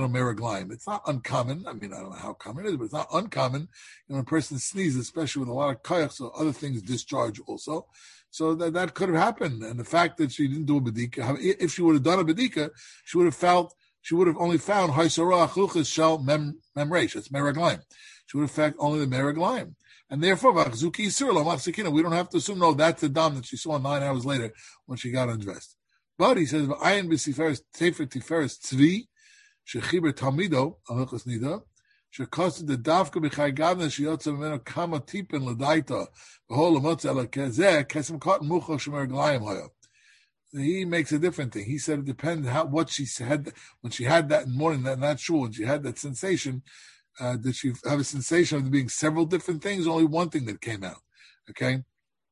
uncommon. I mean, I don't know how common it is, but it's not uncommon. You know, when a person sneezes, especially with a lot of koyach, so other things discharge also. So that, that could have happened. And the fact that she didn't do a bedika, if she would have done a bedika, she would have felt, she would have only found haisara achluchas shel memresh. That's meraglaim. She would have found only the meraglaim. And therefore, we don't have to assume, no, that's the dam that she saw nine hours later when she got undressed. But he says, "Ayin b'siferes tefer tiferes tzvi shechiber talmido alachas nida shekosted the davka b'chay gavna sheyotza mimeno kama tipin l'daita b'hol l'motza ela kezeh kesem cotton mucha shemer glayim hoya." He makes a different thing. He said it depends how what she said when she had that in the morning, that not sure when she had that sensation. Uh, did she have a sensation of there being several different things? Only one thing that came out. Okay,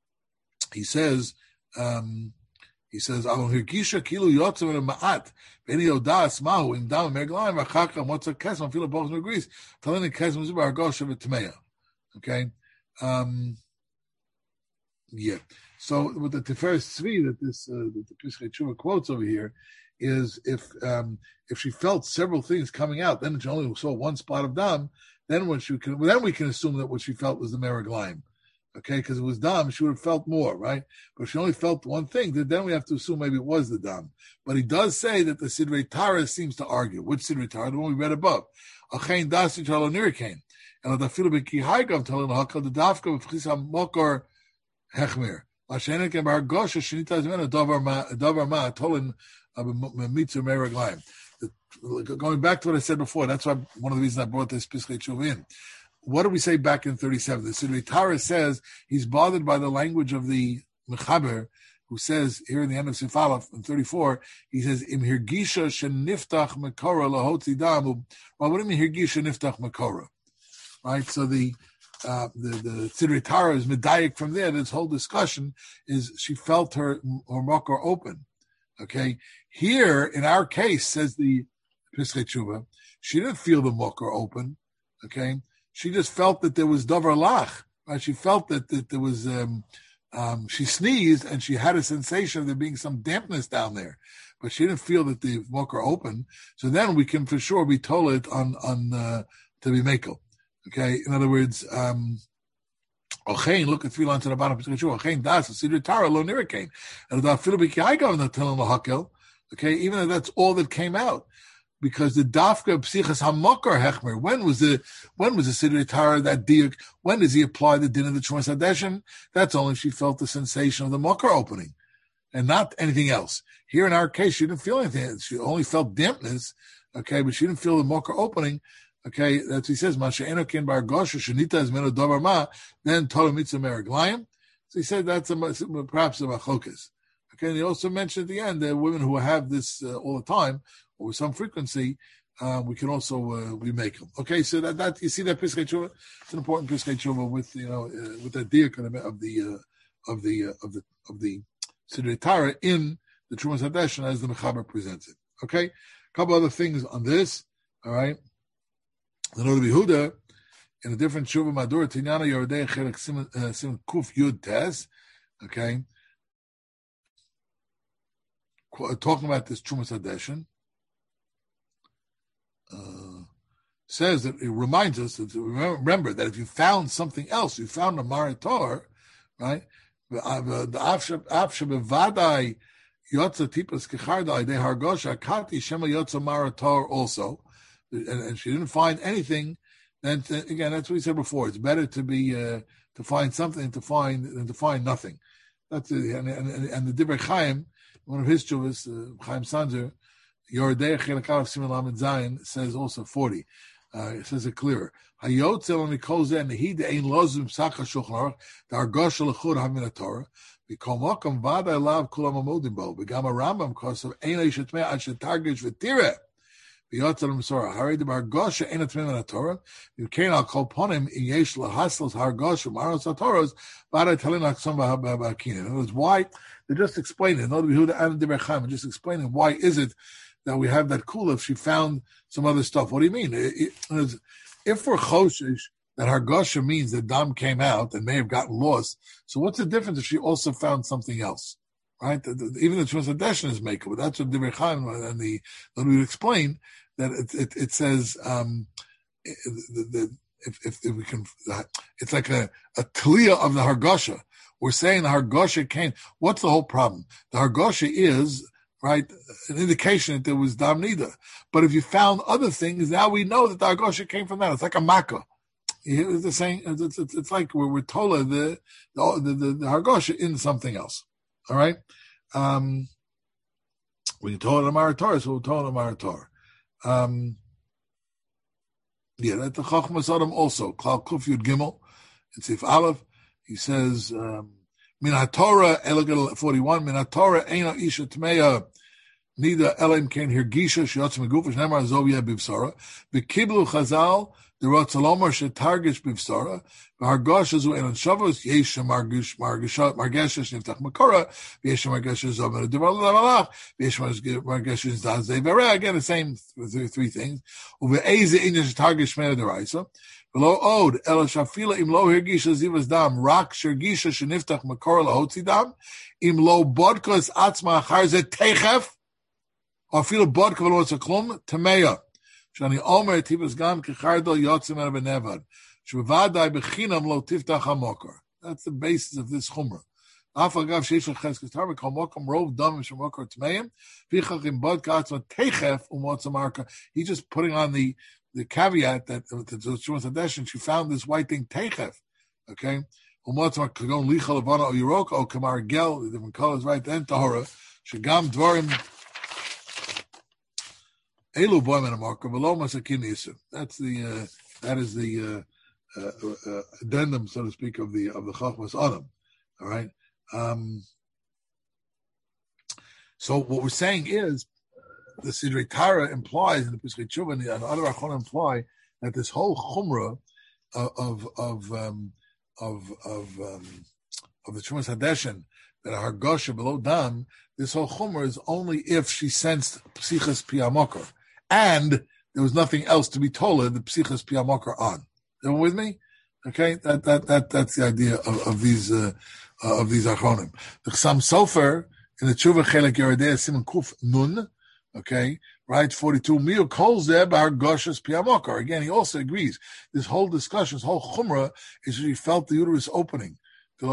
he says. Um, He says, "Alon hirgisha kilu yotzem and ma'at b'eni odas mahu im dam merglayim v'chakam motza kesem fila bochs megris talin kesem zubar hargosha v'tmeya." Okay, um, yeah. So with the Tiferes Tzvi that this uh, that the Pischei Tshuva quotes over here is if um, if she felt several things coming out, then she only saw one spot of dam. Then when she can, then we can assume that what she felt was the merglayim. Okay, because it was dam, she would have felt more, right? But if she only felt one thing, then we have to assume maybe it was the dam. But he does say that the Sidrei Tara seems to argue. Which Sidrei Tara? The one we read above. Achein dasi chalo nirikein. And the filu b'ki haigav talin hakal the dafka v'chisa mokor hechmir. Lashenek and bargosha shenita zmena davar ma davar ma talin mitzur meraglayim. Going back to what I said before, that's why one of the reasons I brought this Pischei Tshuva in. What did we say back in thirty-seven? The Sidrei Tara says he's bothered by the language of the Mechaber who says here in the end of Sif Aleph in thirty-four, he says, Im hirgisha sheniftach mekora lahotzi dam. Well, what do you mean hirgisha niftach mekora? Right? So the uh, the the Sidrei Tara is medayik from there. This whole discussion is she felt her her makor open. Okay, here in our case, says the Piskei Tshuva, she didn't feel the makor open. Okay, she just felt that there was davar lach. Right? She felt that, that there was. Um, Um, she sneezed and she had a sensation of there being some dampness down there, but she didn't feel that the makor opened. So then we can for sure be told it on on uh, to be mekel. Okay, in other words, um, Ochein, look at three lines at the bottom. Ochein das Sidrei Tara lo nirikain, and the Philippi I go in the telling the hakel. Okay, even though that's all that came out. Because the dafka psichas hamakar hechmer. When was the when was the Sidrei Tara that diuk? When does he apply the din of the Trumas Hadeshin? That's only if she felt the sensation of the makar opening, and not anything else. Here in our case, she didn't feel anything. She only felt dampness. Okay, but she didn't feel the makar opening. Okay, that's what he says. Masha enokin bar gosha shenita is meno davar ma. Then tola mitzvah meraglayim. So he said that's a, perhaps a machlokas. Okay, and he also mentioned at the end that women who have this uh, all the time, or with some frequency, uh, we can also uh, we make them. Okay, so that, that you see that Piskei Tshuva, it's an important Piskei Tshuva with you know uh, with that diak of the uh, of the uh, of the of the Sidrei Tara in the Trumas Hadeshin as the Mechaber presents it. Okay, a couple other things on this. All right, the Noda B'Yehuda in a different Tshuva Madur Tinyana Yoredei Chelek Siman Kuf Yud Tes. Okay, talking about this Trumas Hadeshin. Uh, says that it reminds us that remember that if you found something else, you found a maritor, right? The afsha bevadai yotza tipas kechardai de hargosha kati shema yotza maritor also, and, and she didn't find anything. Then again, that's what we said before. It's better to be uh, to find something to find than to find nothing. That's it. And, and, and the Divrei Chaim, one of his chuvas, uh, Chaim Sanzer. Yoredei Chelek Siman Lamed Zayin says also forty. Uh, it says it clearer. Hayotzel and Mikol Zeh Nehid Ein Lozim Psachah Shulchan Aruch Dargosha Lechud Hamin Torah B'Kol Mokom Vaday Lav Kulam Amodim Bo B'Gam Rambam Kosav Ein Eish Tmei Ad Shetargish V'Tireh B'Yotzel M'Sorah Harid Bargosha Ein Tmei Min Torah V'Kein Al Kol Ponim In Yesh Lahaslos Hargosha Maros HaTorahs Vaday Talin Aksam B'Hakin. In other words, why they just explain it. Not Yehuda and Divrei Chaim just explaining why is it that we have that kula if she found some other stuff. What do you mean? It, it, if we're choshesh, that hargasha means that dam came out and may have gotten lost. So what's the difference if she also found something else? Right? The, the, even the Trumas Hadeshin is maker, but that's what Divrei Chaim and the that we explain that it, it, it says um, the, the, if, if, if we can, it's like a, a tliya of the hargasha. We're saying the hargasha came. What's the whole problem? The hargasha is right, an indication that there was dam nida. But if you found other things, now we know that the hargasha came from that. It's like a makkah. It's the same. It's, it's, it's like we're, we're told the the the, the, the hargasha in something else. All right. Um, we told a marator, so we told a marator. Um, yeah, that's the Chachmas Adam also. Klal Kuf Yud Gimel in Sif Aleph. He says. Um, Min HaTorah, Elegel forty-one, Min HaTorah, Eina Isha Tmeya, Nida Elim Ken Hirgisha, Shiotz Megufish, Nemar Zovia Bivsara, Vikiblu Chazal, the Rotzalomar Shetargish Bivsara, Hargosh Zu Elan Shavos, Yesha Margish, Margisha, Margesha, Shniftach Makora, Yesha Margesha Zomer, Devar Lavalach, Yesha Margesha Zazay Vera, again, the same three things. Uve Eze Inya Shetargish Mena Deraisa. Below od el shafila im lo hergisha zivas dam rak shergisha sheniftach makor lahotzi dam im lo bodkos atzma achar ze techef or fila bodka v'lo tzaklum tameya shani omer tivas gam kechardo yotzim er benevad shbevadai bechinam lo tiftach hamokor. That's the basis of this chumrah. Afagav sheish lecheskes tar v'kol mokom rov dam shemokor tameim v'chach im bodka atzma techef umotzamarka. He's just putting on the the caveat that the Trumas Hadeshin, she found this white thing techef, okay? Umotzma kagon licha levana o yirok o kamar gel, the different colors, right? Then tahora shagam dvarim elu boim anamarka v'lo masakin yisur. That's the uh, that is the uh, uh, uh, addendum, so to speak, of the of the Chachmas Adam. All right. Um, So what we're saying is the Sidrei Tara implies, and the Pesach Tshuva and the other Achronim imply that this whole chumrah of of of um, of of, um, of the Trumas Hadeshin, that a hargosha below dam, this whole chumrah is only if she sensed psichas piyamokar, and there was nothing else to be told her the psichas piyamokar on. Everyone with me? Okay, that that that that's the idea of, of these uh, uh, of these achronim. The Chassam Sofer in the Tshuva Chelek Yeridei Siman Kuf Nun, okay, right, forty-two. Mio calls there by hargoshas piyamokar. Again, he also agrees. This whole discussion, this whole chumrah, is that he felt the uterus opening. Then,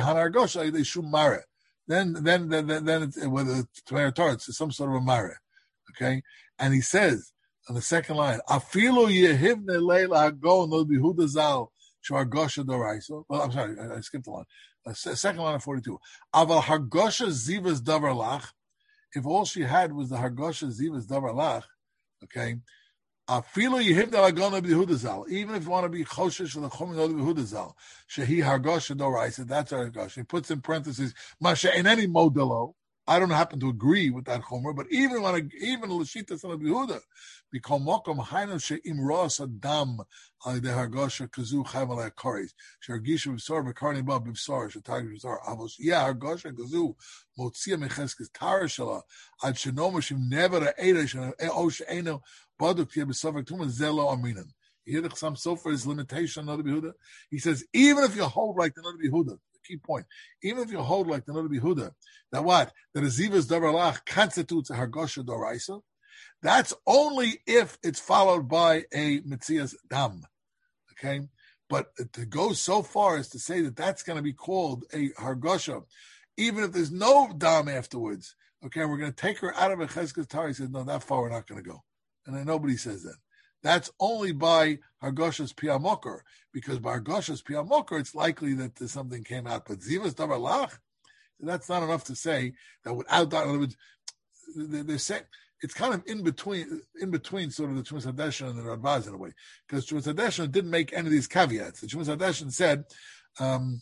then, then, then, then it's, whether it's Tamar Torah, it's some sort of a mare, okay? And he says on the second line, "Afilu yehivne leila hago no bihuda zal shargosha doraisa." Well, I'm sorry, I, I skipped the line. Uh, second line of forty-two. Aval hargosha zivas davar lach. If all she had was the hargosha zivas davar lach, okay. Afilu yehivne lagona bihuda zal. Even if you want to be choshesh for the chomin no bihuda zal, shehi hargosha doraisa. That's our hargosha. He puts in parentheses masha in any modelo. I don't happen to agree with that chomer, but even when even l'shita son of Yehuda, because mokom hainu she'im ros adam al de hargosha kazu chayv alei kares she'argisha b'sor b'karni ba b'sor she'tagir b'sor avos yeah hargosha kazu motzia mecheskes tara shala ad she'nomer she'im never eida she'o she'eno baduk tia b'sovek tuma zelo aminan. You hear the Chassam Sofer's limitation on Rabbi Yehuda? He says, even if you hold like the Rabbi Yehuda, key point. Even if you hold like the Rabbi Yehuda, that what? That a zivas davar lach constitutes a hargosha doraisa. That's only if it's followed by a mitzias dam. Okay? But to go so far as to say that that's going to be called a hargosha, even if there's no dam afterwards, okay, we're going to take her out of a cheskes tar. He says, no, that far we're not going to go. And then nobody says that. That's only by hargoshas piyamokar, because by hargoshas piyamokar, it's likely that something came out. But zivas davar lach, that's not enough to say that without that. In other words, they're saying it's kind of in between, in between sort of the Trumas Hadeshin and the Radbaz in a way, because Trumas Hadeshin didn't make any of these caveats. The Trumas Hadeshin said, um,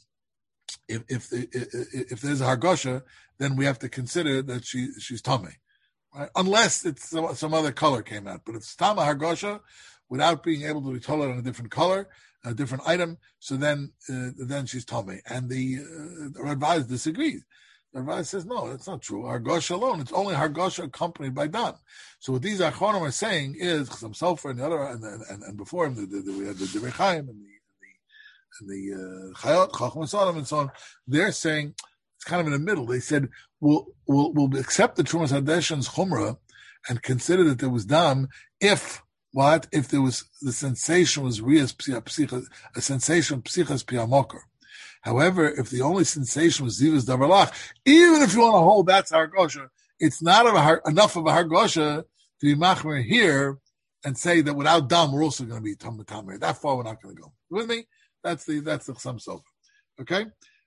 if if if, if there's a hargosha, then we have to consider that she she's tameh. Right? Unless it's some, some other color came out. But if it's Tama Hargosha, without being able to be told on a different color, a different item, so then uh, then she's Tame. And the, uh, the Radbaz disagrees. The Radbaz says, no, that's not true. Hargosha alone, it's only Hargosha accompanied by Dam. So what these Achronim are saying is, Chassam Sofer and the other, and, and, and before him, the, the, the, we had the Divrei Chaim and the, and the, and the uh, Chayot, Chacham Sodom, and so on. They're saying, it's kind of in the middle. They said, we'll, we'll, we'll accept the Trumas Hadeshin's chumrah and consider that there was dam if, what? If there was, the sensation was rias psichas, a sensation psichas piyamokar. However, if the only sensation was zivas davar lach, even if you want to hold that's hargosha, it's not a, enough of a hargosha to be machmer here and say that without dam, we're also going to be tam tamir. That far, we're not going to go. You with me? That's the, that's the Chassam Sofer. Okay?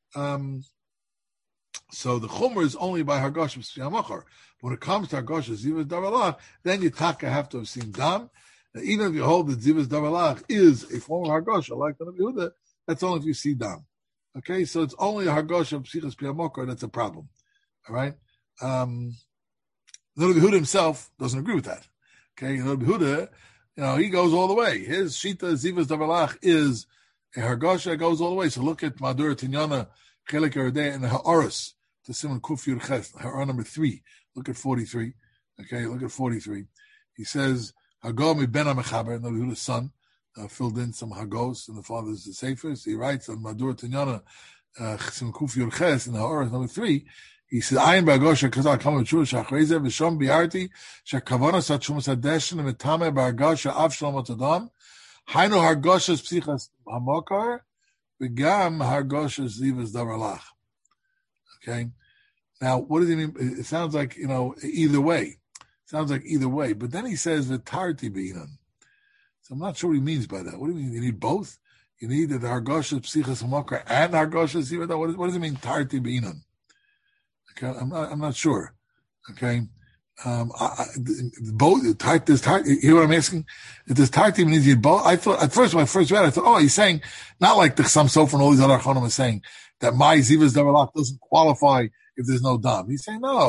Um, So the chumrah is only by hargosha piyamokar. When it comes to hargosha zivas davar lach, then you taka have to have seen dam. Now, even if you hold that zivas davar lach is a form of hargosha, like the Rabbi Yehuda, that's only if you see dam. Okay, so it's only a hargosha psichas piyamokar that's a problem. All right. Um, the Rabbi Yehuda himself doesn't agree with that. Okay, the Rabbi Yehuda, you know, he goes all the way. His shita zivas davar lach is a hargosha that goes all the way. So look at Madur Tinyana Chelek Yeridei and the Ha'aros. To Simon Kuf Yud Ches, Ha'ar number three. Look at forty-three. Okay, look at forty-three. He says, Hagol mi ben HaMechaber, Rabbi Yehuda's son, uh, filled in some Hagos in the father's Seifers. He writes on Madur Tinyana, uh, Simon Kuf Yud Ches, in the Ha'ar number three. He says, Ayin ba'agosha kazal kama b'tshuva shachreze v'shom bi'arti shakavana sa tchumas hadeshin v'metame ba'agosha av shalom atadam hainu hargoshas psichas hamokar v'gam hargoshas zivas davar lach. Okay. Now, what does he mean? It sounds like, you know, either way. It sounds like either way. But then he says the tarti beinan. So I'm not sure what he means by that. What do you mean? You need both? You need the hargosha psichas hamokar and hargosha zivas. What, what does it mean? Tarti beinan. Okay, I'm not. I'm not sure. Okay. Um, I, I, both tart. This tart. You hear what I'm asking? If this tarti means you both. I thought at first when I first read it, I thought, oh, he's saying not like the Chassam Sofer and all these other Achronim are saying that my zivas davar lach doesn't qualify if there's no dam. He's saying no.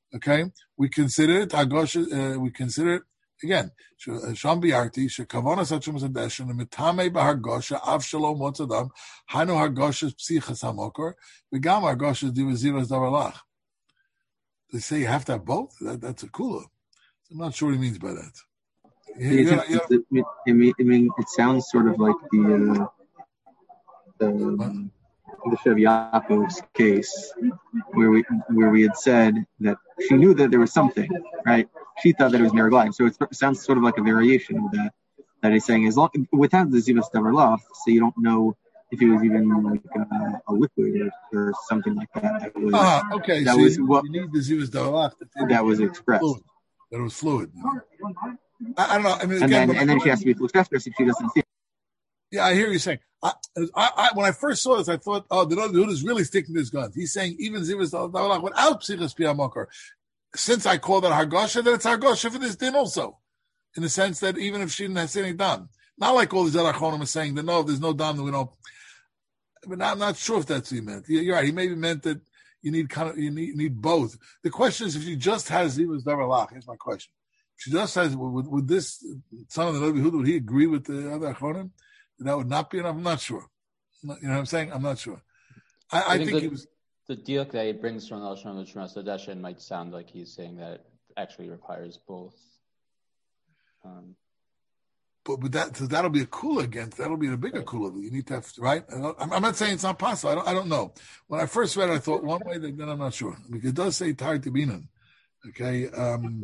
Okay, we consider it Hagosha. Uh, we consider it again. Sham biarti shekavana sachum zadeshin mitame b'hargosha av shalom motzadam hanu hargosha psichas hamokor v'gam hargosha divazivas davarlach. They say you have to have both. That, that's a kula. I'm not sure what he means by that. You, you know, you know, I mean, I mean, it sounds sort of like the uh, the, the Shev Yaakov's case, where we where we had said that she knew that there was something, right? She thought that it was Meraglayim. So it sounds sort of like a variation of that. That he's saying, as long without the Zivas Davarlach, so you don't know if it was even like a, a liquid or, or something like that. That was, ah, okay. That so was you, what you need the Zivas Davarlach. That, that was expressed. Fluid. That it was fluid. I, I don't know. I mean, and again, then and then she has to be fluid if she doesn't see it. Yeah, I hear you saying. I, I, I, when I first saw this, I thought, oh, the Yehuda is really sticking to his guns. He's saying even Zivas Davarlach without Psichas Piyamokar. Since I call that Hargosha, then it's Hargosha for this din also. In the sense that even if she didn't have any dam. Not like all these other Achonim are saying that no, there's no dam that we don't. But I'm not sure if that's what he meant. You're right. He maybe meant that you need kind of you need, need both. The question is if she just has Zivas Davarlach. Here's my question. If she just has, would, would this son of the Levi Yehuda, would he agree with the other Achonim? That would not be enough. I'm not sure. You know what I'm saying? I'm not sure. I, I, I think, think the, he was. The diuk that he brings from Al Shon Sadeshin might sound like he's saying that it actually requires both. Um, But, but that so that'll be a kula against that'll be a bigger kula. You need to have right. I'm, I'm not saying it's not possible. I don't. I don't know. When I first read it, I thought one way. Then I'm not sure because it does say tar tibinan. Okay. Um,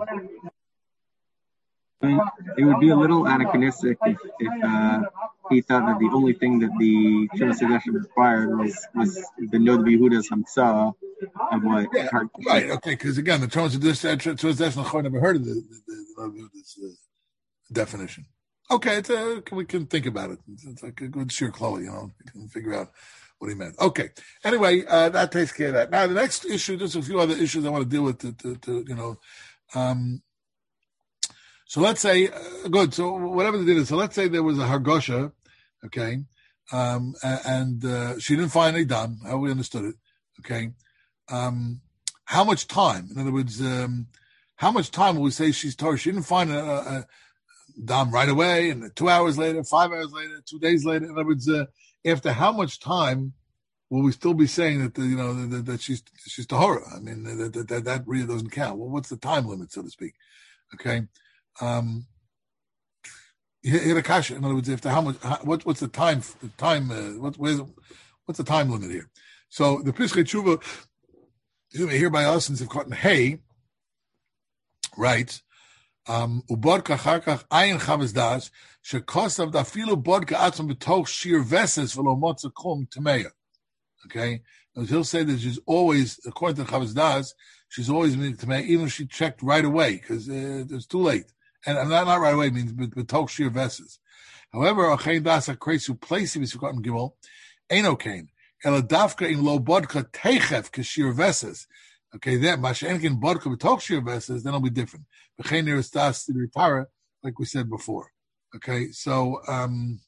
it would be a little anachronistic if, if uh, he thought that the only thing that the Shema Sedeshin required was was the Nod Yehuda's Hamsa of what. Yeah, right. Okay. Because again, the Shema Sedeshin I never heard of the the, the, the, the, the definition. Okay, it's a, we can think about it. It's, it's like a good sheer Chloe, you know, we can figure out what he meant. Okay. Anyway, uh, that takes care of that. Now, the next issue, there's a few other issues I want to deal with, to, to, to you know. Um, so let's say, uh, good, so whatever they did, so let's say there was a Hargosha, okay, um, and uh, she didn't find any dam, how we understood it, okay. Um, how much time, in other words, um, how much time will we say she's Torah? She didn't find a, a dam right away, and two hours later, five hours later, two days later. In other words, uh, after how much time will we still be saying that the, you know that, that she's she's tahora? I mean, that, that that that really doesn't count. Well, what's the time limit, so to speak? Okay, um, here kasha. In other words, after how much? How, what what's the time? The time? Uh, what where's what's the time limit here? So the Pischei Tshuva, here by us since they've caught in hay, right? Um, ubodka charkach ayin chavis das shekosav dafilu bodka atzum b'toch shir veses v'lo motza klum tameya. Okay, and he'll say that she's always, according to chavis das, she's always been tameya, even if she checked right away because uh, it's too late. And, and not, not right away means b'toch shir veses. However, achein das akresu plesi v'sukat gimel ain't okay. Ela dafka in lo bodka techef k'shir veses. Okay, then Mashenkin Bodka B'Tok Shir Veses, then it'll be different. B'chein Eristas Ritara, like we said before. Okay, so um,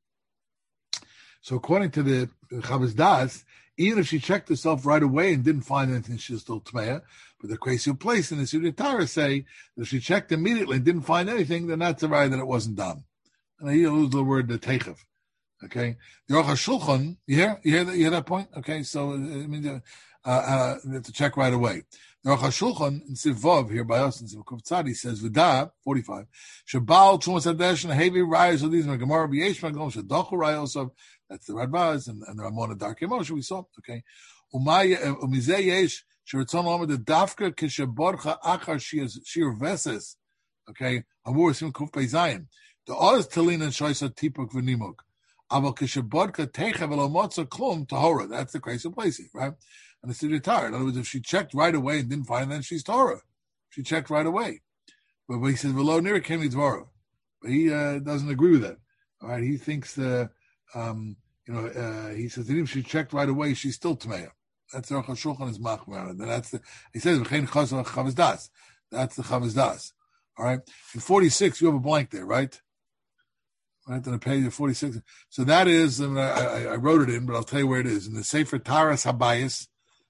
so according to the Chavis Das, even if she checked herself right away and didn't find anything, she's still Tmeya. But the Kwesi place in the Ritara say that if she checked immediately and didn't find anything, then that's a right that it wasn't done. And here lose the word the Teichev. Okay, the Aruch HaShulchan, you hear, you hear that, you hear that point? Okay, so I mean. Uh, uh, to check right away. The Aruch HaShulchan in Sivov here by us in Sivkov Tzadi says V'da forty-five Shabal Trumas Hadesh and Hevi Rayos of these Gemara B'Yesh Magom Shadochu Rayos of that's the Radbaz and, and the Ramon of Darkei Moshe we saw. Okay, Umizeh Yesh Sheritzon Omer the Dafka Kishaborcha Achar Shir Veses. Okay, Amur Sim Kuf Peizayin. The Oz Talin and Shoysa Tipuk V'Nimuk. Aval Kishaborcha Techa V'Lo Motza Klum Tahora. That's the crazy place, right? And it's retired. In other words, if she checked right away and didn't find, then she's Torah. She checked right away. But, but he says, "V'lo nira came Dvara." But he uh, doesn't agree with that. All right, he thinks, uh, um, you know, uh, he says, even if she checked right away, she's still Tmeya. That's the Aruch HaShulchan is machmir. And that's the he says, "V'chein chazal chavis das." That's the chavis das. All right. In forty-six, you have a blank there, right? Right on the page of forty-six. So that is, and I, I, I wrote it in, but I'll tell you where it is in the Sefer Taras Habayis.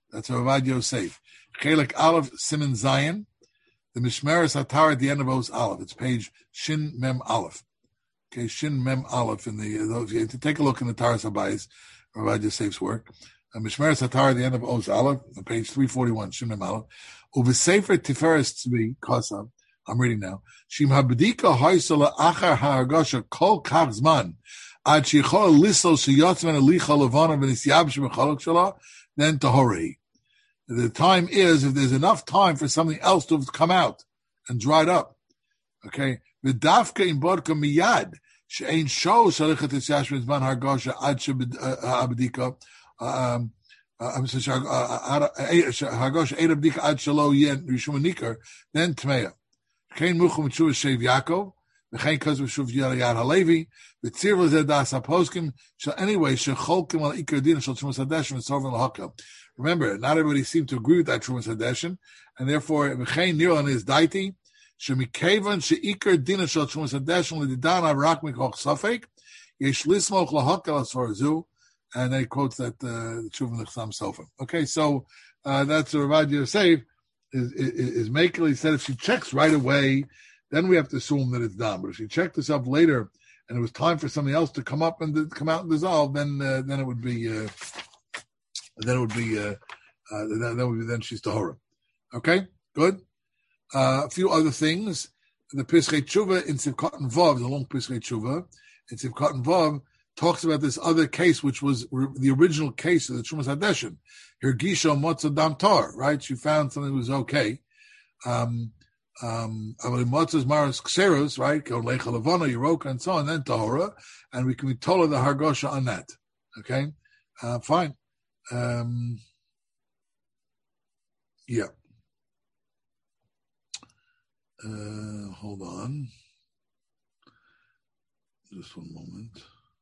That's Ravad Yosef. Chelik Aleph Siman Zion. The Mishmeres Hatar at the end of Oz Aleph. It's page Shin Mem Aleph. Okay, Shin Mem Aleph in the those. You have to take a look in the Taras Habayis, Ravad Yosef's work. Uh, Mishmeres Hatar at the end of Oz Aleph, on page three forty-one. Shin Mem Aleph. Uvesefer Tiferes Tzvi Kosam. I'm reading now. Shim habedika haisala achar ha'argasha kol kach zman ad sheyichol lisol sheyotzman alicha levana v'nisyab shemechalok shala then tahorei. The time is if there's enough time for something else to have come out and dried up. Okay. V'dafka im bodka miyad she'ein sho shalichat esyash zman hargasha ad shehabedika um hargasha eid abdika ad shelo yen rishum nikar then tmeya. Kein Muchum Tshuva Shev Yaakov, V'chein Kaz V'shuv Yad Halevi, V'tzir L'zeh Das HaPoskim, Shall anyway, Shecholkim Al Iker Din Shal Trumas Hadeshin V'sorvan L'Hakam. Remember, not everybody seemed to agree with that Trumas Hadeshin, and therefore, V'chein Niran is Daiti, Shemikevan She'ikar Din Shal Trumas Hadeshin L'didan Avrak Mikoch Safek, Yesh Lismoch L'Hakal Asfarzu, and they quote that uh, the Tshuva L'chsam Sofa. Okay, so uh, that's the Ravad Yosef. Is, is, is Makel, he said if she checks right away, then we have to assume that it's done. But if she checked this up later and it was time for something else to come up and to come out and dissolve, then uh, then it would be uh, then it would be uh, uh, then, then would be then she's tahora. Okay, good. Uh, a few other things. The Pischei Tshuva in Sivkot and Vav, the long Pischei Tshuva in Sivkot and Vav talks about this other case, which was re- the original case of the Trumas Hadeshin. Hirgisha Motza Dam Tar, right? She found something that was okay. Um, um, Motza's Maras Kseros, right? Lecha Levana, Yeroka, and so on, and then Tahora. And we can be told the Hargosha on that. Okay? Uh, fine. Um, yeah. Uh, hold on. Just one moment.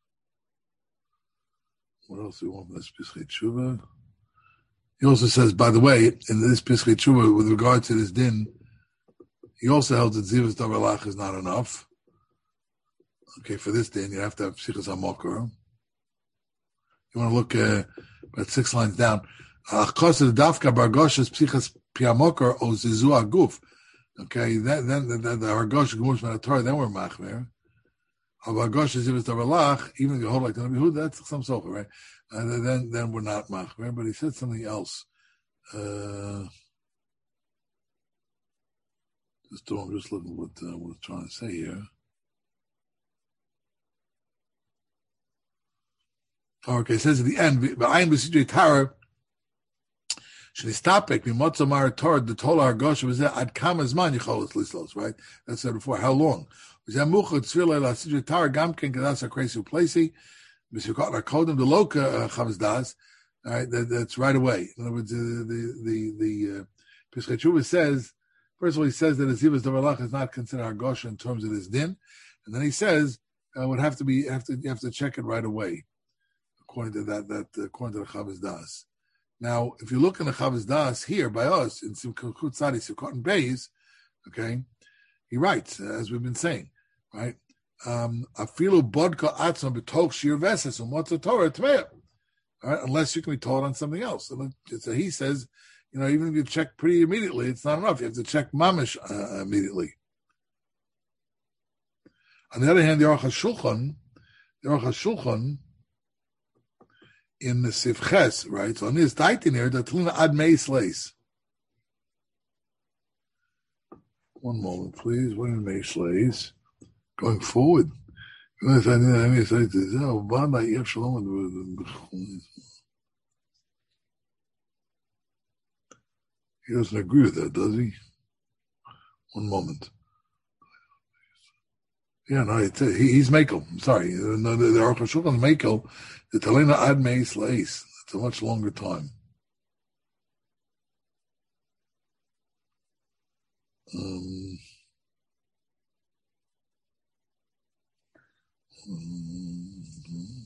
What else do we want from this Pischei Tshuva? He also says, by the way, in this Pischei Tshuva, with regard to this din, he also held that Zivas Davar is not enough. Okay, for this din, you have to have Psichas HaMokor. You want to look uh, about six lines down. Achos of Dafka Bargoshas Psichas Piamokor o Zizu Aguf. Okay, then then the, the, the Hargosh Gumush Manator, then we're Machmer. Hargosh Zivas Davar even if you hold like the that's some sofa, right? And then, then we're not machmer. But he said something else. Uh, just I'm just looking at what uh, what I was trying to say here. Oh, okay, it says at the end, "V'ayin b'sidrei Tara shenistapek b'motza mar Torah the tola hargosha was that ad kama zman yicholos lislos." Right? That's said before. How long? Was that muchad tzvila la sidrei Tara gamken kadas hakresi uplesi. The Loka Chavos Das, all right, that, that's right away. In other words, uh, the the the uh, Pischei Tshuva says, first of all, he says that a Zivas Davar is not considered Hargosha in terms of this din, and then he says uh, would have to be have to you have to check it right away, according to that that uh, according to the Chavos Das. Now, if you look in the Chavos Das here by us in Simchot Tzadi Simchot and Beis, okay, he writes uh, as we've been saying, right. Um, afilu bodka atzma b'tok shir veses and what's a Torah tmeya, all right? Unless you can be told on something else. So he says, you know, even if you check pretty immediately, it's not enough. You have to check mamish uh, immediately. On the other hand, the Aruch HaShulchan, the Aruch HaShulchan in the Sivches, right? So on this daitin here, the Tlina ad meis leis. One moment, please. What is meis leis? Going forward, he doesn't agree with that, does he? One moment. Yeah, no, it's, he, he's Mekel. I'm sorry. No, the Aruch HaShulchan Mekel, the Talena Ad Meis Leis. It's a much longer time. Um... Mm-hmm.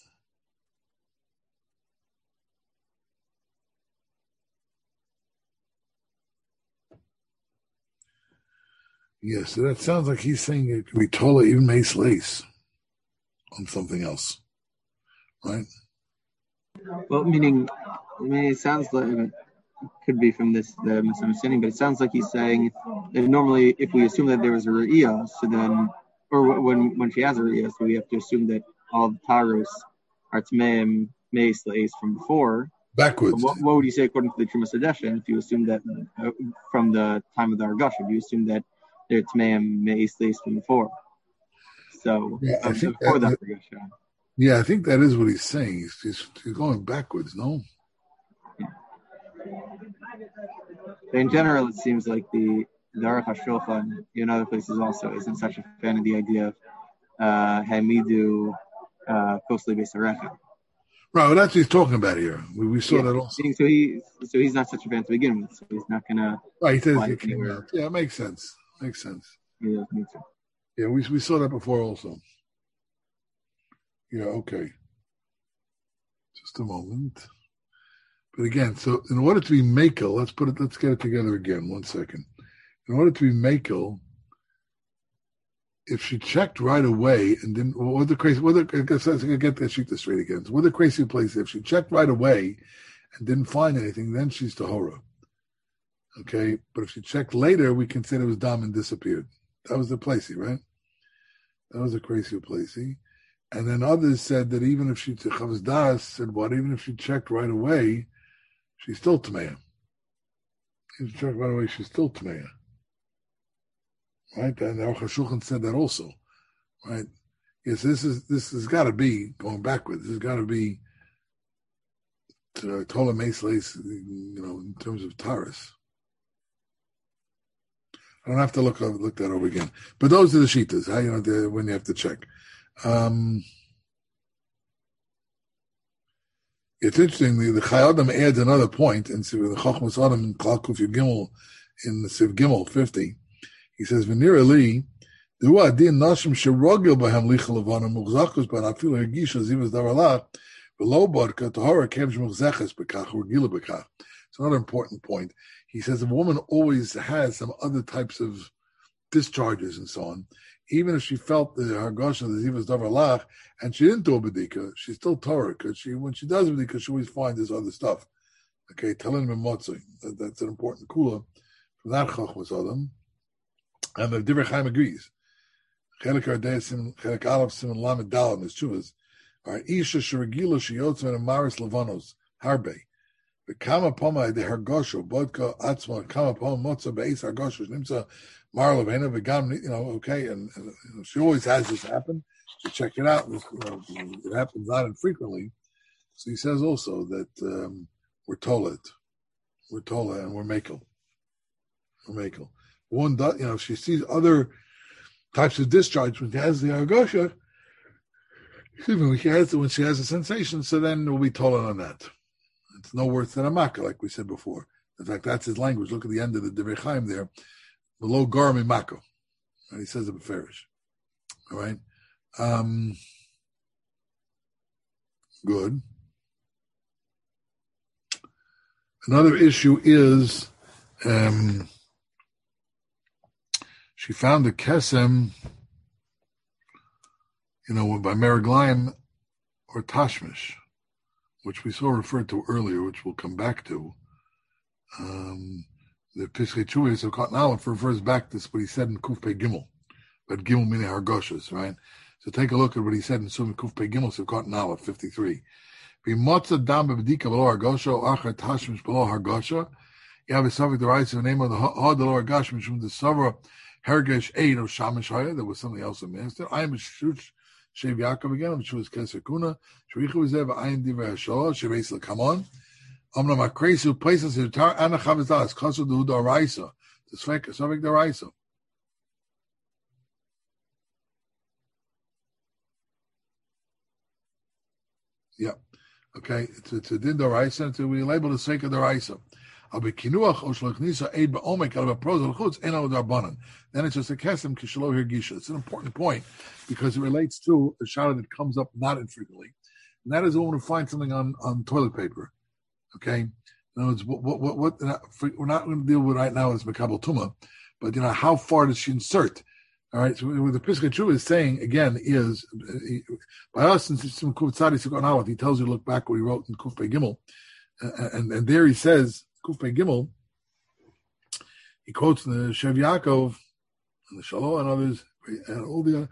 Yes, so that sounds like he's saying it could be Tola even Mace Lace on something else, right? Well, meaning I mean, it sounds like it could be from this the misunderstanding, but it sounds like he's saying that normally, if we assume that there was a re'iyah, so then, or when when she has a re'iyah, so we have to assume that all the tarus are tmeim meis leis from before. Backwards. What, what would you say according to the Trumas Hadeshin if you assume that uh, from the time of the Argasha, if you assume that they're tmeim meis leis from before? So yeah, I um, think before that, the Argasha. Yeah, I think that is what he's saying. He's, he's, he's going backwards, no? In general, it seems like the the Aruch HaShulchan, in other places also, isn't such a fan of the idea of Hamidu Kosli Besarecha. Right, well, that's what he's talking about here. We, we saw yeah. that also. So he, so he's not such a fan to begin with. So he's not gonna. Right, he says he came out. Yeah, it makes sense. Makes sense. Yeah, me too. Yeah, we we saw that before also. Yeah, okay. Just a moment. But again, so in order to be makel, let's put it. Let's get it together again. One second. In order to be makel, if she checked right away and didn't, what the crazy? What the, I guess I get that sheet straight again. So what the crazy place? If she checked right away and didn't find anything, then she's tahora. Okay, but if she checked later, we can say it was dam and disappeared. That was the placey, right? That was the crazy placey. And then others said that even if she Chavos Das said what? Even if she checked right away, she's still Tameya. If she checked right away, she's still Tameya. Right? And Aruch HaShulchan said that also. Right? Yes, this is this has got to be going backwards. This has got to be to Tola Meisleis, you know, in terms of Taurus. I don't have to look look that over again. But those are the shitas, how you know the, when you have to check. Um, it's interesting. The, the Chai Adam adds another point, and so the Chochmas Adam in Klal Kuf Yud Gimel in the Siv Gimel fifty. He says, "V'nir Eli, the adin nashim sherogil bahem licha levanim muchzakus but afilu hergisha zivas darala below barka tahara kems muchzaches bekach or gila bekach." It's another important point. He says a woman always has some other types of discharges and so on. Even if she felt the hargasha the zivas daralach and she didn't do a bedika, she's still Torah because she when she does a bedika, she always finds this other stuff. Okay, telling him motzei. That, that's an important kula from that chachmas adam. And the Divrei Chaim agrees. Chelik Ardei Sim Chelik Aleph Sim Lamed Dal in his chuvas are Isha Shiragila Shiyotza and Amaris Levanos Harbe. The Kama Poma de Hargosho Bodka Atzma Kama Poma Motza Beis Hargosho Nimsa Mar Levena Vegam. You know, okay, and, and you know, she always has this happen. So check it out. You know, it happens not infrequently. So he says also that um, we're told it, we're told it, and we're makel, we're makel. One does, you know, if she sees other types of discharge when she has the argosha, excuse me, when she has when she has a sensation, so then we'll be told on that. It's no worse than a makkah, like we said before. In fact, that's his language. Look at the end of the Divrei Chaim there, below garmi makkah. And he says it beferish. All right. Um, good. Another issue is. Um, She found a kesem, you know, by Meraglayim or Tashmish, which we saw referred to earlier, which we'll come back to. Um, the Piskei Chuvas of Cotton Aleph refers back to what he said in Kuf Pei Gimel, but Gimel Mine Hargoshas, right? So take a look at what he said in Sum Kuf Pei Gimel of Cotton Aleph fifty-three. B'motza dam b'bedika below Hargosha or achar Tashmish below Hargosha. You have a subject the rights of the name of the Hod below Hargosha from the Savra. Hergesh eight of Shamish Haya, there was something else in Master. I am a Shush Shev Yaakov again, which was Kesekuna. Shricha was there, but I am Diva Hasholah, Shevesel, come on. Omna Makresu places in Tar Anna Chavizdas, Kosu Duda Raisa, the Svek, Savik the Raisa. Yeah. Okay, it's, it's a Din Raisa, and we label the Svek of the Raisa. Then it's just a kesem kishalo hirgisha. It's an important point because it relates to a shara that comes up not infrequently, and that is when we find something on, on toilet paper. Okay, in other words, what what what, what we're not going to deal with right now is makabel tuma, but you know how far does she insert? All right, so what the Piskei Chuvah is saying again is by us since it's from Kuf Tzadi Sikon Aleph, he tells you to look back what he wrote in Kuf Pei Gimel. and, and there he says, Kufay Gimel, he quotes the Shev Yaakov and the Shalom and others, and all the other,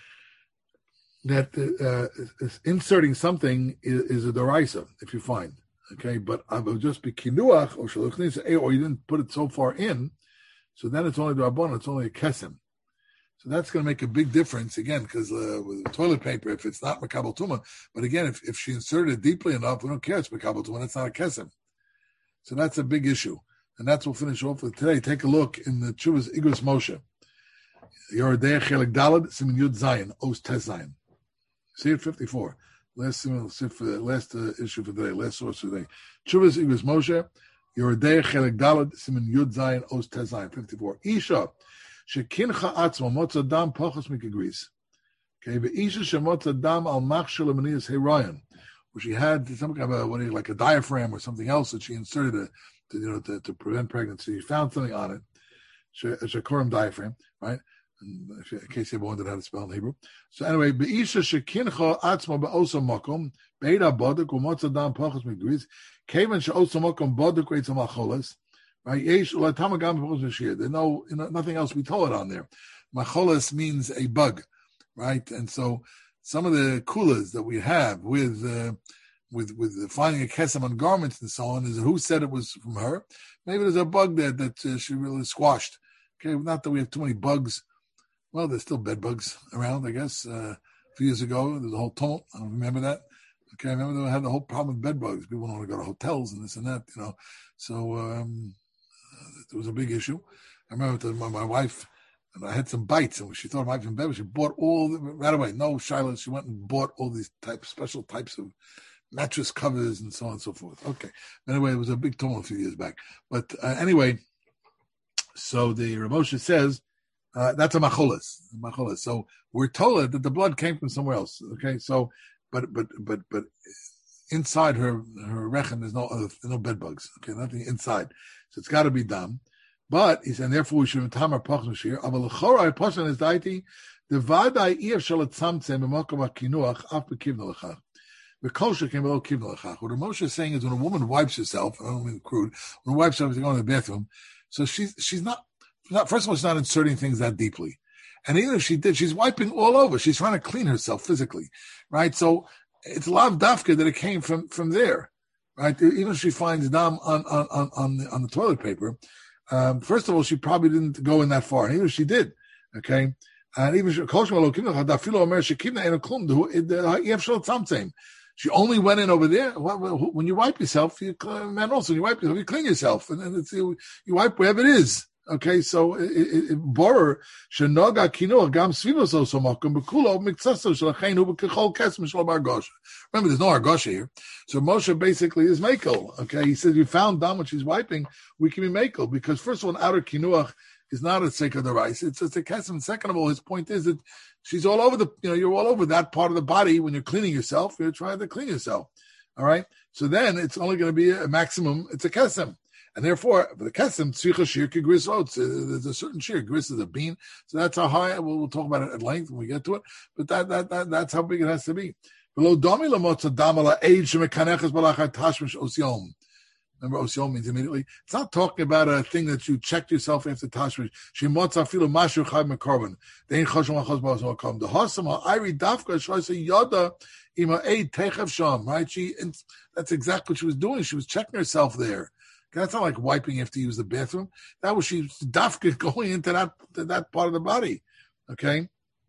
that uh, inserting something is, is a deraisa, if you find, okay, but I will just be kinuach or shaluchnis, or you didn't put it so far in, so then it's only darbon, it's only a kesem. So that's going to make a big difference again, because uh, with toilet paper, if it's not makabel tuma, but again, if, if she inserted it deeply enough, we don't care it's makabel tuma, it's not a kesem. So that's a big issue, and that's what we'll finish off with today. Take a look in the Chuvas Igros Moshe. Yoredei Chelik Dalad Simin Yud Zayin Os Tes Zayin. See it fifty-four. Last last uh, issue for today. Last source for today. Chuvas Igros Moshe. Yoredei Chelik Dalad Simin Yud Zayin Os Tes Zayin. fifty-four. Isha shekincha atzma motza dam pachos mikagris. Okay, but Isha shemotza dam al machshel amanias heroyan, where she had some kind of a, what is it, like a diaphragm or something else that she inserted a, to, you know, to, to prevent pregnancy. She found something on it, a shakorim diaphragm, right? In case you ever wondered how to spell in Hebrew. So anyway, be'isha shekincha atzma be'osa makom be'eda boduk u'motza dam pachos mikagris kevan she'osa makom boduk reitzam acholas. Right? Yesh u'latamagam pachos mishir. There's no, you know, nothing else we told it on there. Macholas means a bug, right? And so some of the kulas that we have with uh, with with finding a kesem on garments and so on is who said it was from her. Maybe there's a bug there that uh, she really squashed. Okay, not that we have too many bugs. Well, there's still bed bugs around, I guess. Uh, a few years ago, there was a whole tumult. I don't remember that. Okay, I remember they had the whole problem with bed bugs. People don't want to go to hotels and this and that, you know. So um, uh, it was a big issue. I remember that my, my wife, and I had some bites, and when she thought I was in bed, she bought all, the, right away, no Shiloh, she went and bought all these type, special types of mattress covers and so on and so forth. Okay. Anyway, it was a big tumult a few years back. But uh, anyway, so the Ramosha says, Uh, that's a macholas, macholas. So we're told that the blood came from somewhere else. Okay, so but but but but inside her her rechem there's no other, no bed bugs. Okay, nothing inside. So it's got to be done. But he said, therefore we should tamar pach nashir. Aval lechora pashan is daiti the vadai ef shel tzamtzem b'makom hakinuach af bekivna lechach. The kosher came below kivna lechach. What Moshe is saying is when a woman wipes herself, I don't mean crude, when a wipes herself, she's going to the bathroom. So she's she's not. Not, first of all, she's not inserting things that deeply. And even if she did, she's wiping all over. She's trying to clean herself physically, right? So it's lav dafka that it came from, from there, right? Even if she finds dam on, on, on, on, the, on the toilet paper, um, first of all, she probably didn't go in that far. And even if she did, okay? And even she only went in over there. When you wipe yourself, you, man, also, when you wipe yourself, you clean yourself. And then it's, you, you wipe wherever it is. Okay, so borer shenoga kino gam svivos also makom bekulo miksaso shalachenu bekechol kesem shel argosha. Remember, there's no argosha here, so Moshe basically is makel. Okay, he says you found dam when she's wiping, we can be makel because first of all, an outer kinuach is not a sake of the rice; it's it's a kesem. Second of all, his point is that she's all over the, you know, you're all over that part of the body when you're cleaning yourself. You're trying to clean yourself. All right, so then it's only going to be a maximum. It's a kesem. And therefore, for the kesem, tzricha shir kigris oats. There's a certain shir. Gris is a bean, so that's how high. We'll, we'll talk about it at length when we get to it. But that that, that that's how big it has to be. Below domi lamotza damala age shemekanechas balachar tashmish osyom. Remember, osyom means immediately. It's not talking about a thing that you checked yourself after tashmish. Shemotza filu mashu chayv mekorban. Dein choshon lachos ba'osom akom. The hosama iri dafka shoyse yoda ima eid techav sham. Right? She. That's exactly what she was doing. She was checking herself there. That's not like wiping after you use the bathroom. That was she dafka going into that to that part of the body. Okay,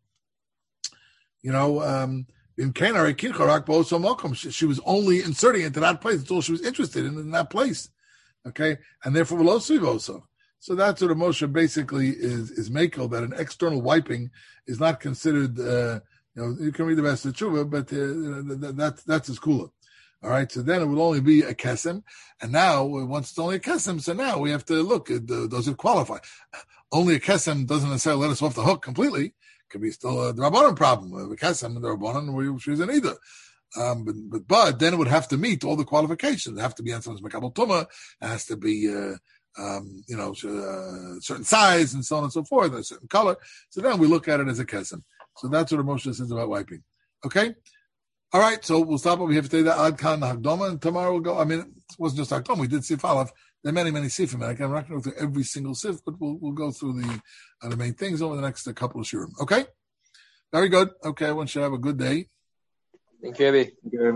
you know, um, in Kenari Kincharak Boso Mokum, she was only inserting into that place. That's all she was interested in in that place. Okay, and therefore Velosiv also. So that's what a Moshe basically is is makel, that an external wiping is not considered. Uh, you know, you can read the rest of the tshuva, but uh, that, that's that's his kula. All right, so then it will only be a kesem, and now once it's only a kesem, so now we have to look at the, does it qualify? Only a kesem doesn't necessarily let us off the hook completely. It could be still a Rabbanan problem. A kesem and the Rabbanan, she isn't either. Um, but, but but then it would have to meet all the qualifications. It have to be on someone's mekabel tuma. It has to be uh, um, you know uh, certain size and so on and so forth, a certain color. So then we look at it as a kesem. So that's what Moshe says about wiping. Okay. All right, so we'll stop over here for today. Ad Kan Hagdoma, and tomorrow we'll go. I mean, it wasn't just Hagdoma. We did Sif Aleph. There are many, many Sifim. I'm not going to go through every single Sif, but we'll we'll go through the uh, the main things over the next uh, couple of shurim. Okay? Very good. Okay, everyone should have a good day. Thank you, Abby.